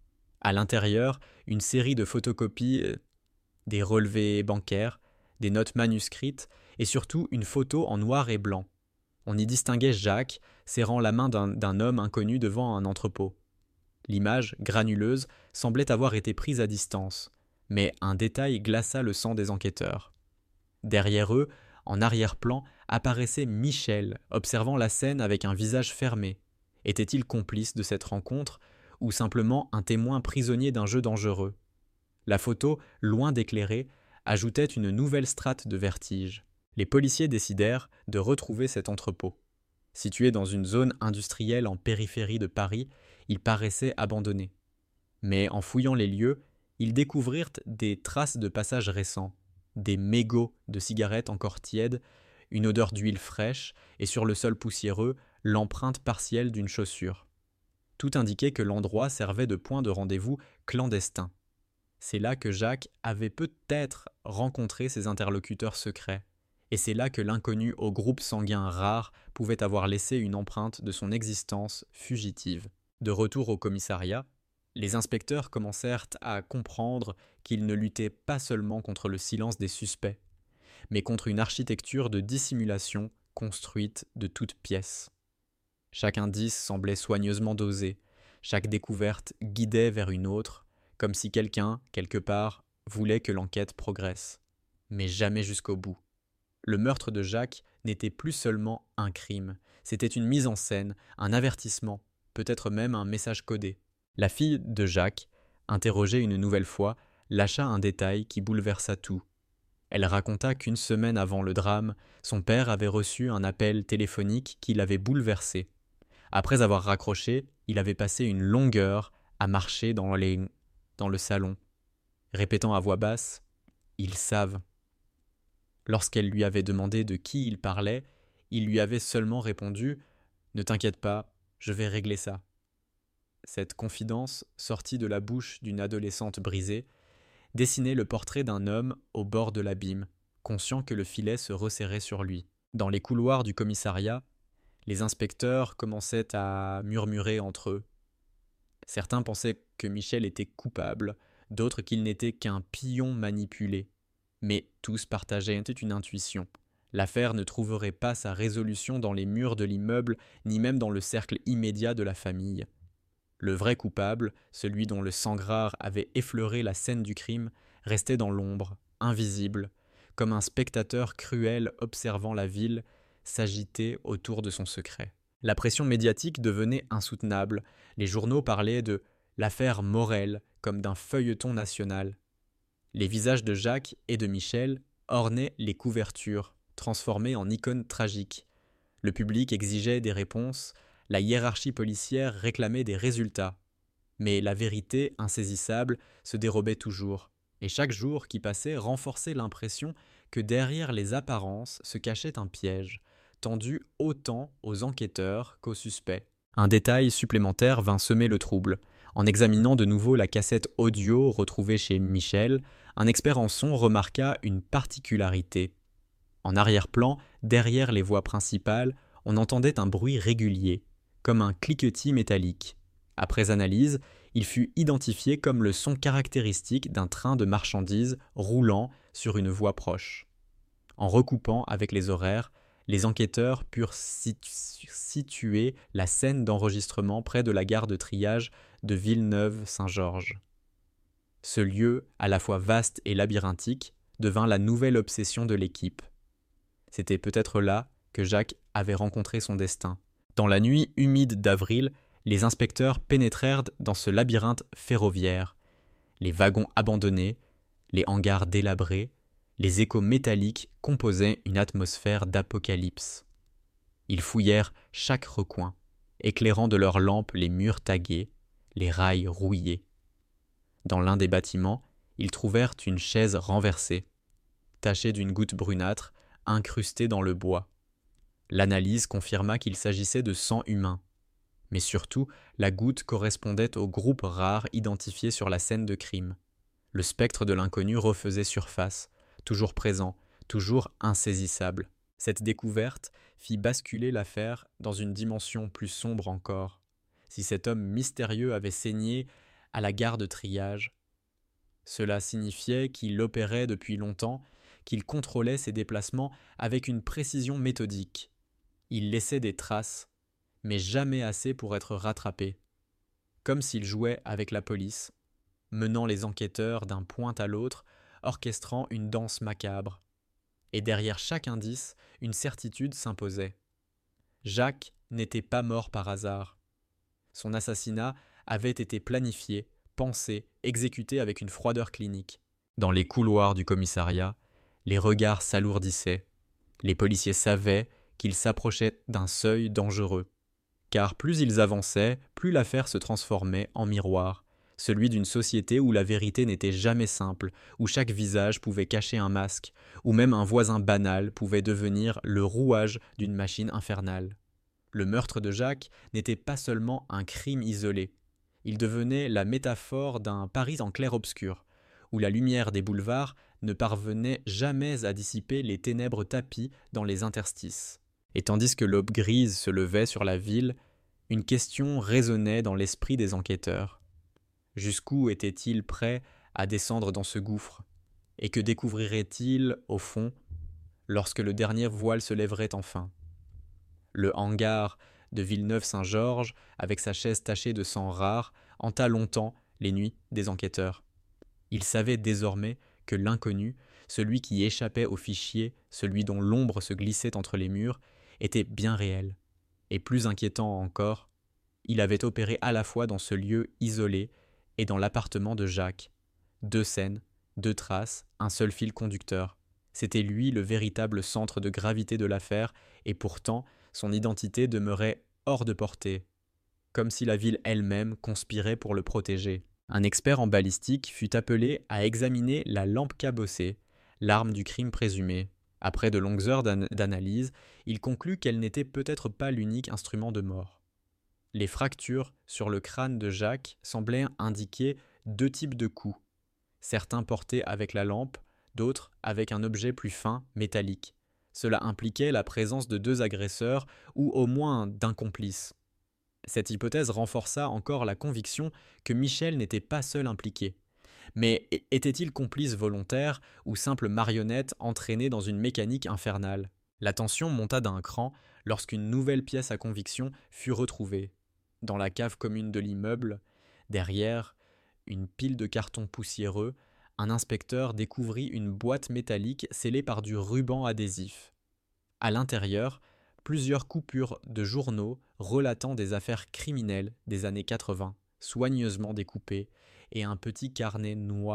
À l'intérieur, une série de photocopies, des relevés bancaires, des notes manuscrites et surtout une photo en noir et blanc. On y distinguait Jacques serrant la main d'un homme inconnu devant un entrepôt. L'image, granuleuse, semblait avoir été prise à distance, mais un détail glaça le sang des enquêteurs. Derrière eux, en arrière-plan, apparaissait Michel, observant la scène avec un visage fermé. Était-il complice de cette rencontre ou simplement un témoin prisonnier d'un jeu dangereux? La photo, loin d'éclairer, ajoutait une nouvelle strate de vertige. Les policiers décidèrent de retrouver cet entrepôt. Situé dans une zone industrielle en périphérie de Paris, il paraissait abandonné. Mais en fouillant les lieux, ils découvrirent des traces de passages récents, des mégots de cigarettes encore tièdes, une odeur d'huile fraîche et sur le sol poussiéreux, l'empreinte partielle d'une chaussure. Tout indiquait que l'endroit servait de point de rendez-vous clandestin. C'est là que Jacques avait peut-être rencontré ses interlocuteurs secrets. Et c'est là que l'inconnu au groupe sanguin rare pouvait avoir laissé une empreinte de son existence fugitive. De retour au commissariat, les inspecteurs commencèrent à comprendre qu'ils ne luttaient pas seulement contre le silence des suspects, mais contre une architecture de dissimulation construite de toutes pièces. Chaque indice semblait soigneusement dosé, chaque découverte guidait vers une autre, comme si quelqu'un, quelque part, voulait que l'enquête progresse, mais jamais jusqu'au bout. Le meurtre de Jacques n'était plus seulement un crime, c'était une mise en scène, un avertissement, peut-être même un message codé. La fille de Jacques, interrogée une nouvelle fois, lâcha un détail qui bouleversa tout. Elle raconta qu'une semaine avant le drame, son père avait reçu un appel téléphonique qui l'avait bouleversé. Après avoir raccroché, il avait passé une longue heure à marcher dans le salon, répétant à voix basse « Ils savent ». Lorsqu'elle lui avait demandé de qui il parlait, il lui avait seulement répondu « Ne t'inquiète pas, je vais régler ça ». Cette confidence, sortie de la bouche d'une adolescente brisée, dessinait le portrait d'un homme au bord de l'abîme, conscient que le filet se resserrait sur lui. Dans les couloirs du commissariat, les inspecteurs commençaient à murmurer entre eux. Certains pensaient que Michel était coupable, d'autres qu'il n'était qu'un pion manipulé. Mais tous partageaient une intuition. L'affaire ne trouverait pas sa résolution dans les murs de l'immeuble, ni même dans le cercle immédiat de la famille. Le vrai coupable, celui dont le sang gras avait effleuré la scène du crime, restait dans l'ombre, invisible, comme un spectateur cruel observant la ville s'agiter autour de son secret. La pression médiatique devenait insoutenable. Les journaux parlaient de « l'affaire Morel » comme d'un feuilleton national. Les visages de Jacques et de Michel ornaient les couvertures, transformées en icônes tragiques. Le public exigeait des réponses, la hiérarchie policière réclamait des résultats. Mais la vérité, insaisissable, se dérobait toujours. Et chaque jour qui passait renforçait l'impression que derrière les apparences se cachait un piège, tendu autant aux enquêteurs qu'aux suspects. Un détail supplémentaire vint semer le trouble. En examinant de nouveau la cassette audio retrouvée chez Michel, un expert en son remarqua une particularité. En arrière-plan, derrière les voix principales, on entendait un bruit régulier, comme un cliquetis métallique. Après analyse, il fut identifié comme le son caractéristique d'un train de marchandises roulant sur une voie proche. En recoupant avec les horaires, les enquêteurs purent situer la scène d'enregistrement près de la gare de triage de Villeneuve-Saint-Georges. Ce lieu, à la fois vaste et labyrinthique, devint la nouvelle obsession de l'équipe. C'était peut-être là que Jacques avait rencontré son destin. Dans la nuit humide d'avril, les inspecteurs pénétrèrent dans ce labyrinthe ferroviaire. Les wagons abandonnés, les hangars délabrés, les échos métalliques composaient une atmosphère d'apocalypse. Ils fouillèrent chaque recoin, éclairant de leurs lampes les murs tagués, les rails rouillés. Dans l'un des bâtiments, ils trouvèrent une chaise renversée, tachée d'une goutte brunâtre, incrustée dans le bois. L'analyse confirma qu'il s'agissait de sang humain. Mais surtout, la goutte correspondait au groupe rare identifié sur la scène de crime. Le spectre de l'inconnu refaisait surface, toujours présent, toujours insaisissable. Cette découverte fit basculer l'affaire dans une dimension plus sombre encore. Si cet homme mystérieux avait saigné à la gare de triage, cela signifiait qu'il opérait depuis longtemps, qu'il contrôlait ses déplacements avec une précision méthodique. Il laissait des traces, mais jamais assez pour être rattrapé. Comme s'il jouait avec la police, menant les enquêteurs d'un point à l'autre, orchestrant une danse macabre. Et derrière chaque indice, une certitude s'imposait. Jacques n'était pas mort par hasard. Son assassinat avait été planifié, pensé, exécuté avec une froideur clinique. Dans les couloirs du commissariat, les regards s'alourdissaient. Les policiers savaient qu'ils s'approchaient d'un seuil dangereux. Car plus ils avançaient, plus l'affaire se transformait en miroir, celui d'une société où la vérité n'était jamais simple, où chaque visage pouvait cacher un masque, où même un voisin banal pouvait devenir le rouage d'une machine infernale. Le meurtre de Jacques n'était pas seulement un crime isolé, il devenait la métaphore d'un Paris en clair-obscur, où la lumière des boulevards ne parvenait jamais à dissiper les ténèbres tapies dans les interstices. Et tandis que l'aube grise se levait sur la ville, une question résonnait dans l'esprit des enquêteurs. Jusqu'où étaient-ils prêts à descendre dans ce gouffre? Et que découvriraient-ils, au fond, lorsque le dernier voile se lèverait enfin? Le hangar de Villeneuve-Saint-Georges, avec sa chaise tachée de sang rare, hanta longtemps les nuits des enquêteurs. Ils savaient désormais que l'inconnu, celui qui échappait au fichier, celui dont l'ombre se glissait entre les murs, était bien réel. Et plus inquiétant encore, il avait opéré à la fois dans ce lieu isolé et dans l'appartement de Jacques. 2 scènes, 2 traces, un seul fil conducteur. C'était lui le véritable centre de gravité de l'affaire, et pourtant son identité demeurait hors de portée, comme si la ville elle-même conspirait pour le protéger. Un expert en balistique fut appelé à examiner la lampe cabossée, l'arme du crime présumé. Après de longues heures d'analyse, il conclut qu'elle n'était peut-être pas l'unique instrument de mort. Les fractures sur le crâne de Jacques semblaient indiquer 2 types de coups, certains portés avec la lampe, d'autres avec un objet plus fin, métallique. Cela impliquait la présence de 2 agresseurs ou au moins d'un complice. Cette hypothèse renforça encore la conviction que Michel n'était pas seul impliqué. Mais était-il complice volontaire ou simple marionnette entraînée dans une mécanique infernale? La tension monta d'un cran lorsqu'une nouvelle pièce à conviction fut retrouvée. Dans la cave commune de l'immeuble, derrière une pile de cartons poussiéreux, un inspecteur découvrit une boîte métallique scellée par du ruban adhésif. À l'intérieur, plusieurs coupures de journaux relatant des affaires criminelles des années 80, soigneusement découpées, et un petit carnet noir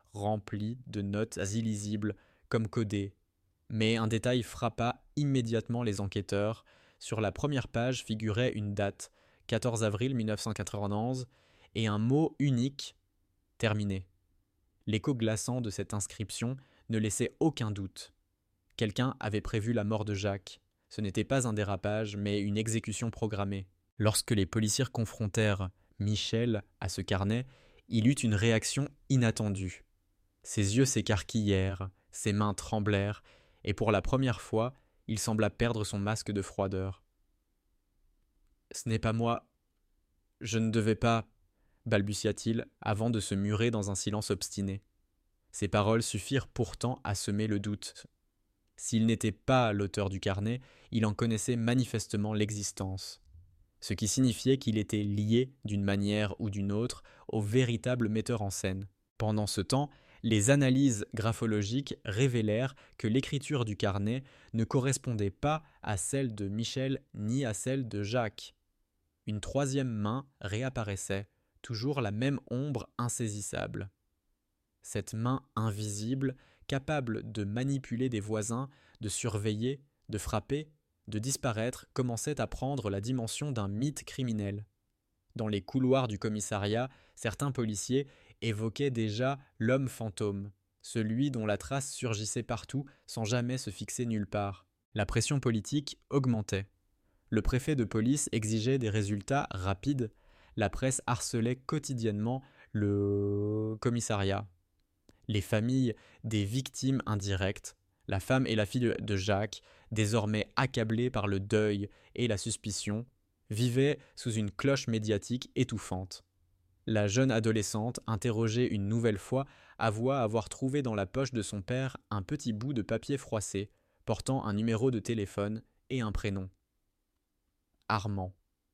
remplie de notes illisibles, comme codées. Mais un détail frappa immédiatement les enquêteurs. Sur la première page figurait une date, 14 avril 1991, et un mot unique, terminé. L'écho glaçant de cette inscription ne laissait aucun doute. Quelqu'un avait prévu la mort de Jacques. Ce n'était pas un dérapage, mais une exécution programmée. Lorsque les policiers confrontèrent Michel à ce carnet, il eut une réaction inattendue. Ses yeux s'écarquillèrent, ses mains tremblèrent, et pour la première fois, il sembla perdre son masque de froideur. « Ce n'est pas moi. Je ne devais pas, » balbutia-t-il avant de se murer dans un silence obstiné. Ces paroles suffirent pourtant à semer le doute. S'il n'était pas l'auteur du carnet, il en connaissait manifestement l'existence, ce qui signifiait qu'il était lié d'une manière ou d'une autre au véritable metteur en scène. Pendant ce temps, les analyses graphologiques révélèrent que l'écriture du carnet ne correspondait pas à celle de Michel ni à celle de Jacques. Une troisième main réapparaissait, toujours la même ombre insaisissable. Cette main invisible, capable de manipuler des voisins, de surveiller, de frapper, de disparaître, commençait à prendre la dimension d'un mythe criminel. Dans les couloirs du commissariat, certains policiers évoquaient déjà l'homme fantôme, celui dont la trace surgissait partout sans jamais se fixer nulle part. La pression politique augmentait. Le préfet de police exigeait des résultats rapides. La presse harcelait quotidiennement le commissariat. Les familles des victimes indirectes, la femme et la fille de Jacques, désormais accablées par le deuil et la suspicion, vivaient sous une cloche médiatique étouffante. La jeune adolescente, interrogée une nouvelle fois, avoua avoir trouvé dans la poche de son père un petit bout de papier froissé, portant un numéro de téléphone et un prénom. Armand.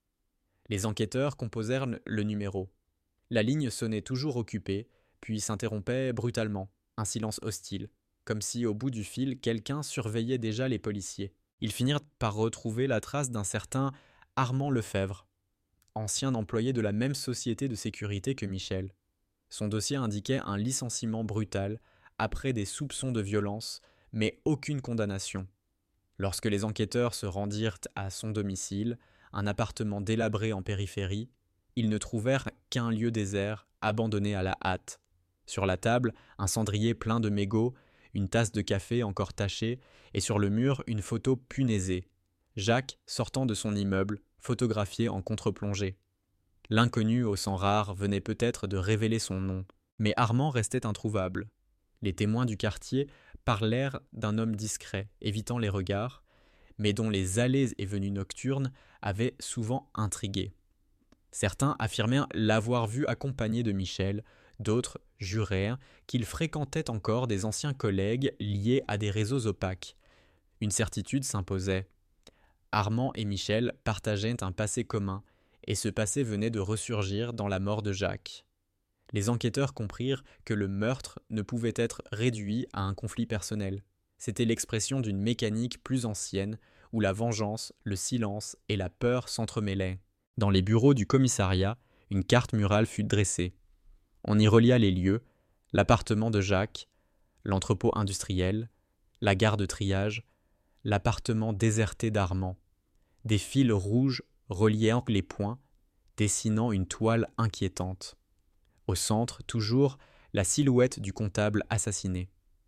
Les enquêteurs composèrent le numéro. La ligne sonnait toujours occupée, puis s'interrompait brutalement, un silence hostile, comme si au bout du fil quelqu'un surveillait déjà les policiers. Ils finirent par retrouver la trace d'un certain Armand Lefebvre, ancien employé de la même société de sécurité que Michel. Son dossier indiquait un licenciement brutal, après des soupçons de violence, mais aucune condamnation. Lorsque les enquêteurs se rendirent à son domicile, un appartement délabré en périphérie, ils ne trouvèrent qu'un lieu désert, abandonné à la hâte. Sur la table, un cendrier plein de mégots, une tasse de café encore tachée, et sur le mur, une photo punaisée. Jacques sortant de son immeuble, photographié en contre-plongée. L'inconnu au sang rare venait peut-être de révéler son nom, mais Armand restait introuvable. Les témoins du quartier parlèrent d'un homme discret, évitant les regards, mais dont les allées et venues nocturnes avaient souvent intrigué. Certains affirmèrent l'avoir vu accompagné de Michel, d'autres jurèrent qu'il fréquentait encore des anciens collègues liés à des réseaux opaques. Une certitude s'imposait. Armand et Michel partageaient un passé commun, et ce passé venait de ressurgir dans la mort de Jacques. Les enquêteurs comprirent que le meurtre ne pouvait être réduit à un conflit personnel. C'était l'expression d'une mécanique plus ancienne, où la vengeance, le silence et la peur s'entremêlaient. Dans les bureaux du commissariat, une carte murale fut dressée. On y relia les lieux, l'appartement de Jacques, l'entrepôt industriel, la gare de triage, l'appartement déserté d'Armand. Des fils rouges reliaient les points, dessinant une toile inquiétante. Au centre, toujours, la silhouette du comptable assassiné.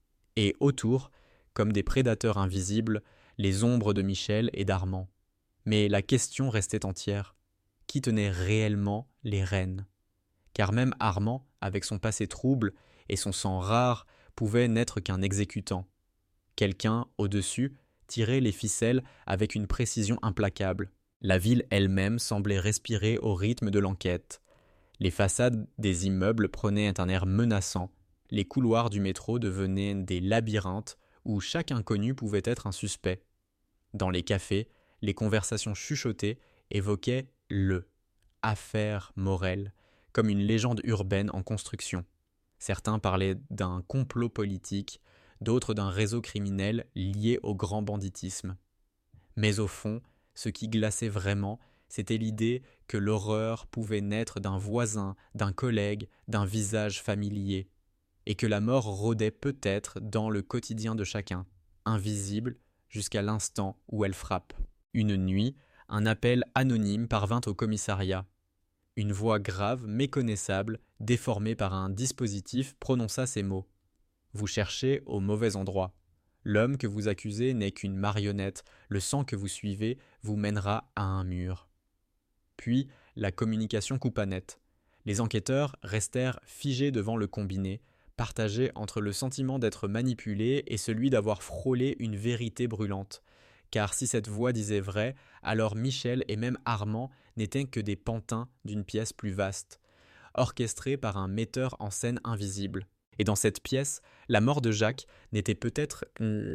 Et autour, comme des prédateurs invisibles, les ombres de Michel et d'Armand. Mais la question restait entière. Qui tenait réellement les rênes? Car même Armand, avec son passé trouble et son sang rare, pouvait n'être qu'un exécutant. Quelqu'un, au-dessus, tirait les ficelles avec une précision implacable. La ville elle-même semblait respirer au rythme de l'enquête. Les façades des immeubles prenaient un air menaçant. Les couloirs du métro devenaient des labyrinthes où chaque inconnu pouvait être un suspect. Dans les cafés, les conversations chuchotées évoquaient le « affaire Morel » comme une légende urbaine en construction. Certains parlaient d'un complot politique, d'autres d'un réseau criminel lié au grand banditisme. Mais au fond, ce qui glaçait vraiment, c'était l'idée que l'horreur pouvait naître d'un voisin, d'un collègue, d'un visage familier. et que la mort rôdait peut-être dans le quotidien de chacun, invisible jusqu'à l'instant où elle frappe. Une nuit, un appel anonyme parvint au commissariat. Une voix grave, méconnaissable, déformée par un dispositif, prononça ces mots. « Vous cherchez au mauvais endroit. L'homme que vous accusez n'est qu'une marionnette. Le sang que vous suivez vous mènera à un mur. » Puis, la communication coupa net. Les enquêteurs restèrent figés devant le combiné, partagés entre le sentiment d'être manipulés et celui d'avoir frôlé une vérité brûlante. Car si cette voix disait vrai, alors Michel et même Armand n'étaient que des pantins d'une pièce plus vaste, orchestrée par un metteur en scène invisible. Et dans cette pièce, la mort de Jacques n'était peut-être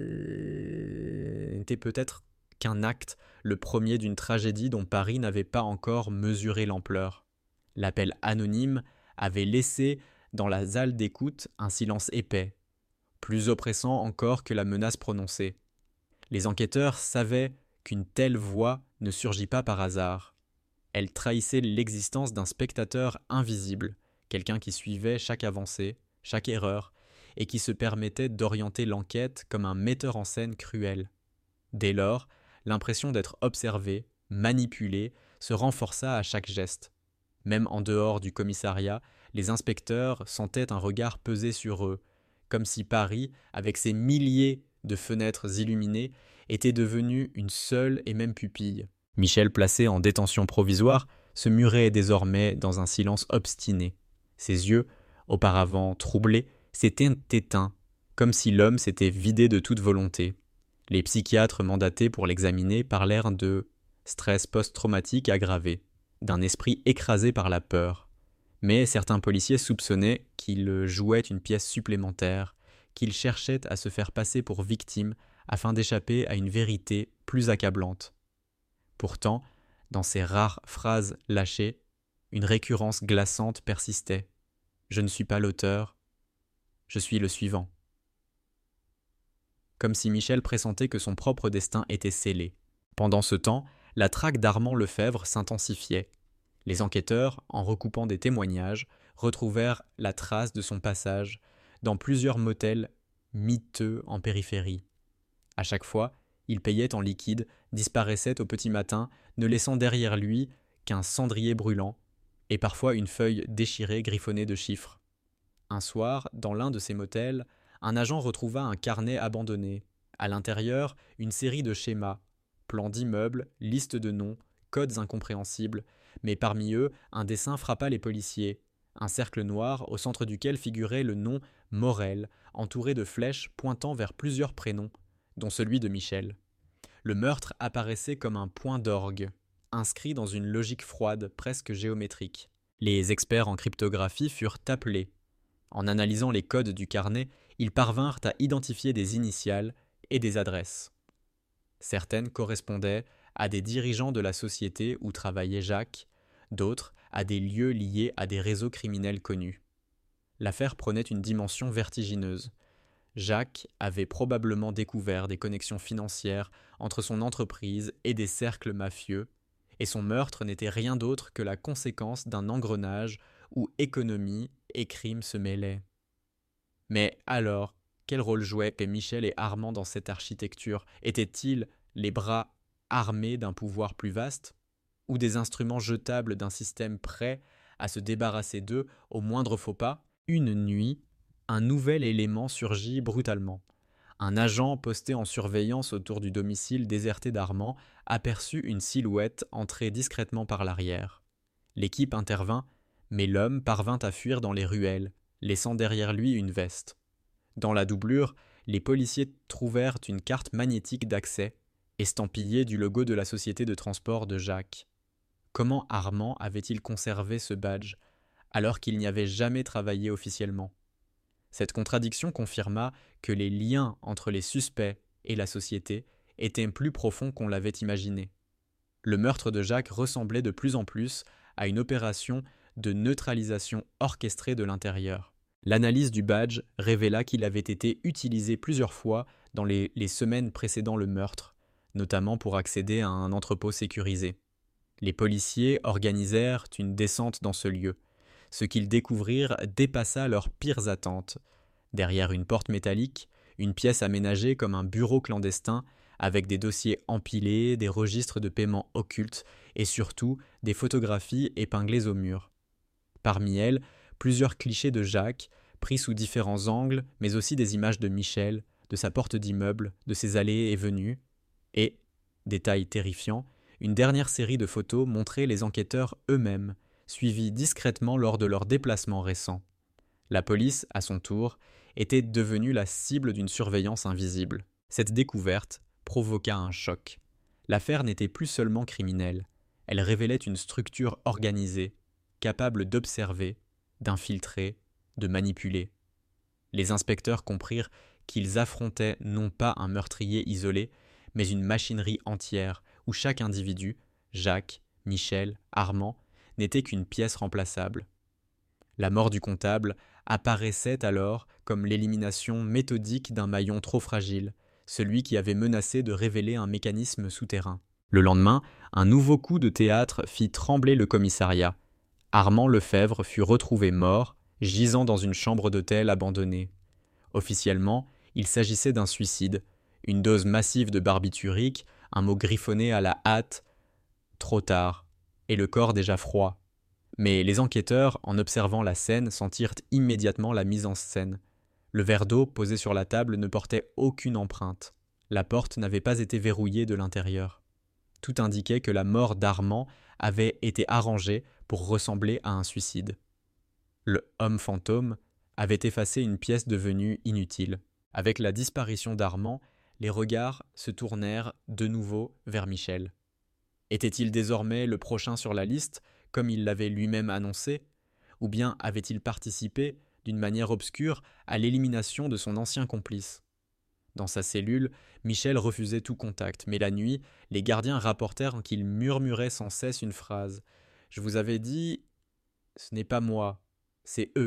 qu'un acte, le premier d'une tragédie dont Paris n'avait pas encore mesuré l'ampleur. L'appel anonyme avait laissé dans la salle d'écoute un silence épais, plus oppressant encore que la menace prononcée. Les enquêteurs savaient qu'une telle voix ne surgit pas par hasard. Elle trahissait l'existence d'un spectateur invisible, quelqu'un qui suivait chaque avancée, chaque erreur, et qui se permettait d'orienter l'enquête comme un metteur en scène cruel. Dès lors, l'impression d'être observé, manipulé, se renforça à chaque geste. Même en dehors du commissariat, les inspecteurs sentaient un regard peser sur eux, comme si Paris, avec ses milliers de fenêtres illuminées, était devenu une seule et même pupille. Michel, placé en détention provisoire, se murait désormais dans un silence obstiné. Ses yeux, auparavant troublés, s'étaient éteints, comme si l'homme s'était vidé de toute volonté. Les psychiatres mandatés pour l'examiner parlèrent de stress post-traumatique aggravé, d'un esprit écrasé par la peur. Mais certains policiers soupçonnaient qu'il jouait une pièce supplémentaire, qu'il cherchait à se faire passer pour victime afin d'échapper à une vérité plus accablante. Pourtant, dans ces rares phrases lâchées, une récurrence glaçante persistait. « Je ne suis pas l'auteur, je suis le suivant. » Comme si Michel pressentait que son propre destin était scellé. Pendant ce temps, la traque d'Armand Lefebvre s'intensifiait. Les enquêteurs, en recoupant des témoignages, retrouvèrent la trace de son passage dans plusieurs motels miteux en périphérie. À chaque fois, il payait en liquide, disparaissait au petit matin, ne laissant derrière lui qu'un cendrier brûlant et parfois une feuille déchirée griffonnée de chiffres. Un soir, dans l'un de ces motels, un agent retrouva un carnet abandonné. À l'intérieur, une série de schémas, plans d'immeubles, listes de noms, codes incompréhensibles, mais parmi eux, un dessin frappa les policiers. Un cercle noir au centre duquel figurait le nom Morel, entouré de flèches pointant vers plusieurs prénoms, dont celui de Michel. Le meurtre apparaissait comme un point d'orgue, inscrit dans une logique froide, presque géométrique. Les experts en cryptographie furent appelés. En analysant les codes du carnet, ils parvinrent à identifier des initiales et des adresses. Certaines correspondaient à des dirigeants de la société où travaillait Jacques, d'autres à des lieux liés à des réseaux criminels connus. L'affaire prenait une dimension vertigineuse. Jacques avait probablement découvert des connexions financières entre son entreprise et des cercles mafieux, et son meurtre n'était rien d'autre que la conséquence d'un engrenage où économie et crime se mêlaient. Mais alors, quel rôle jouaient Michel et Armand dans cette architecture? Étaient-ils les bras armés d'un pouvoir plus vaste, ou des instruments jetables d'un système prêt à se débarrasser d'eux au moindre faux pas? Une nuit, un nouvel élément surgit brutalement. Un agent posté en surveillance autour du domicile déserté d'Armand aperçut une silhouette entrer discrètement par l'arrière. L'équipe intervint, mais l'homme parvint à fuir dans les ruelles, laissant derrière lui une veste. Dans la doublure, les policiers trouvèrent une carte magnétique d'accès, estampillée du logo de la société de transport de Jacques. Comment Armand avait-il conservé ce badge, alors qu'il n'y avait jamais travaillé officiellement? Cette contradiction confirma que les liens entre les suspects et la société étaient plus profonds qu'on l'avait imaginé. Le meurtre de Jacques ressemblait de plus en plus à une opération de neutralisation orchestrée de l'intérieur. L'analyse du badge révéla qu'il avait été utilisé plusieurs fois dans les semaines précédant le meurtre, notamment pour accéder à un entrepôt sécurisé. Les policiers organisèrent une descente dans ce lieu. Ce qu'ils découvrirent dépassa leurs pires attentes. Derrière une porte métallique, une pièce aménagée comme un bureau clandestin avec des dossiers empilés, des registres de paiement occultes et surtout des photographies épinglées au mur. Parmi elles, plusieurs clichés de Jacques, pris sous différents angles, mais aussi des images de Michel, de sa porte d'immeuble, de ses allées et venues, et, détail terrifiant, une dernière série de photos montrait les enquêteurs eux-mêmes, suivis discrètement lors de leurs déplacements récents. La police, à son tour, était devenue la cible d'une surveillance invisible. Cette découverte provoqua un choc. L'affaire n'était plus seulement criminelle, elle révélait une structure organisée, capable d'observer, d'infiltrer, de manipuler. Les inspecteurs comprirent qu'ils affrontaient non pas un meurtrier isolé, mais une machinerie entière où chaque individu, Jacques, Michel, Armand, n'était qu'une pièce remplaçable. La mort du comptable apparaissait alors comme l'élimination méthodique d'un maillon trop fragile, celui qui avait menacé de révéler un mécanisme souterrain. Le lendemain, un nouveau coup de théâtre fit trembler le commissariat. Armand Lefebvre fut retrouvé mort, gisant dans une chambre d'hôtel abandonnée. Officiellement, il s'agissait d'un suicide, une dose massive de barbiturique, un mot griffonné à la hâte, trop tard, et le corps déjà froid. Mais les enquêteurs, en observant la scène, sentirent immédiatement la mise en scène. Le verre d'eau posé sur la table ne portait aucune empreinte. La porte n'avait pas été verrouillée de l'intérieur. Tout indiquait que la mort d'Armand avait été arrangée pour ressembler à un suicide. Le homme fantôme avait effacé une pièce devenue inutile. Avec la disparition d'Armand, les regards se tournèrent de nouveau vers Michel. Était-il désormais le prochain sur la liste, comme il l'avait lui-même annoncé, ou bien avait-il participé, d'une manière obscure, à l'élimination de son ancien complice ? Dans sa cellule, Michel refusait tout contact, mais la nuit, les gardiens rapportèrent qu'il murmurait sans cesse une phrase. « Je vous avais dit, ce n'est pas moi, c'est eux. »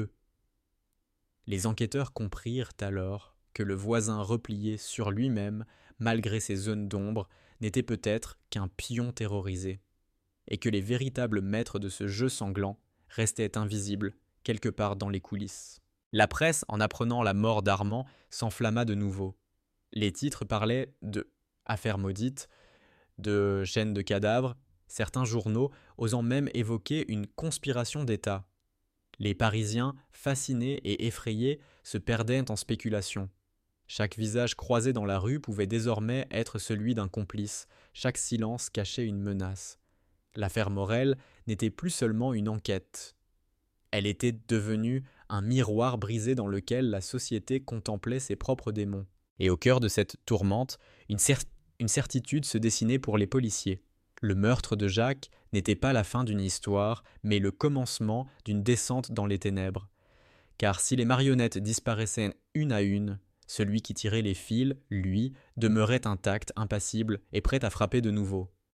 Les enquêteurs comprirent alors que le voisin replié sur lui-même, malgré ses zones d'ombre, n'était peut-être qu'un pion terrorisé, et que les véritables maîtres de ce jeu sanglant restaient invisibles quelque part dans les coulisses. La presse, en apprenant la mort d'Armand, s'enflamma de nouveau. Les titres parlaient de « affaires maudites », de « chaînes de cadavres », certains journaux osant même évoquer une conspiration d'État. Les Parisiens, fascinés et effrayés, se perdaient en spéculations. Chaque visage croisé dans la rue pouvait désormais être celui d'un complice, chaque silence cachait une menace. L'affaire Morel n'était plus seulement une enquête. Elle était devenue un miroir brisé dans lequel la société contemplait ses propres démons. Et au cœur de cette tourmente, une certitude se dessinait pour les policiers. Le meurtre de Jacques n'était pas la fin d'une histoire, mais le commencement d'une descente dans les ténèbres. Car si les marionnettes disparaissaient une à une, celui qui tirait les fils, lui, demeurait intact, impassible et prêt à frapper de nouveau.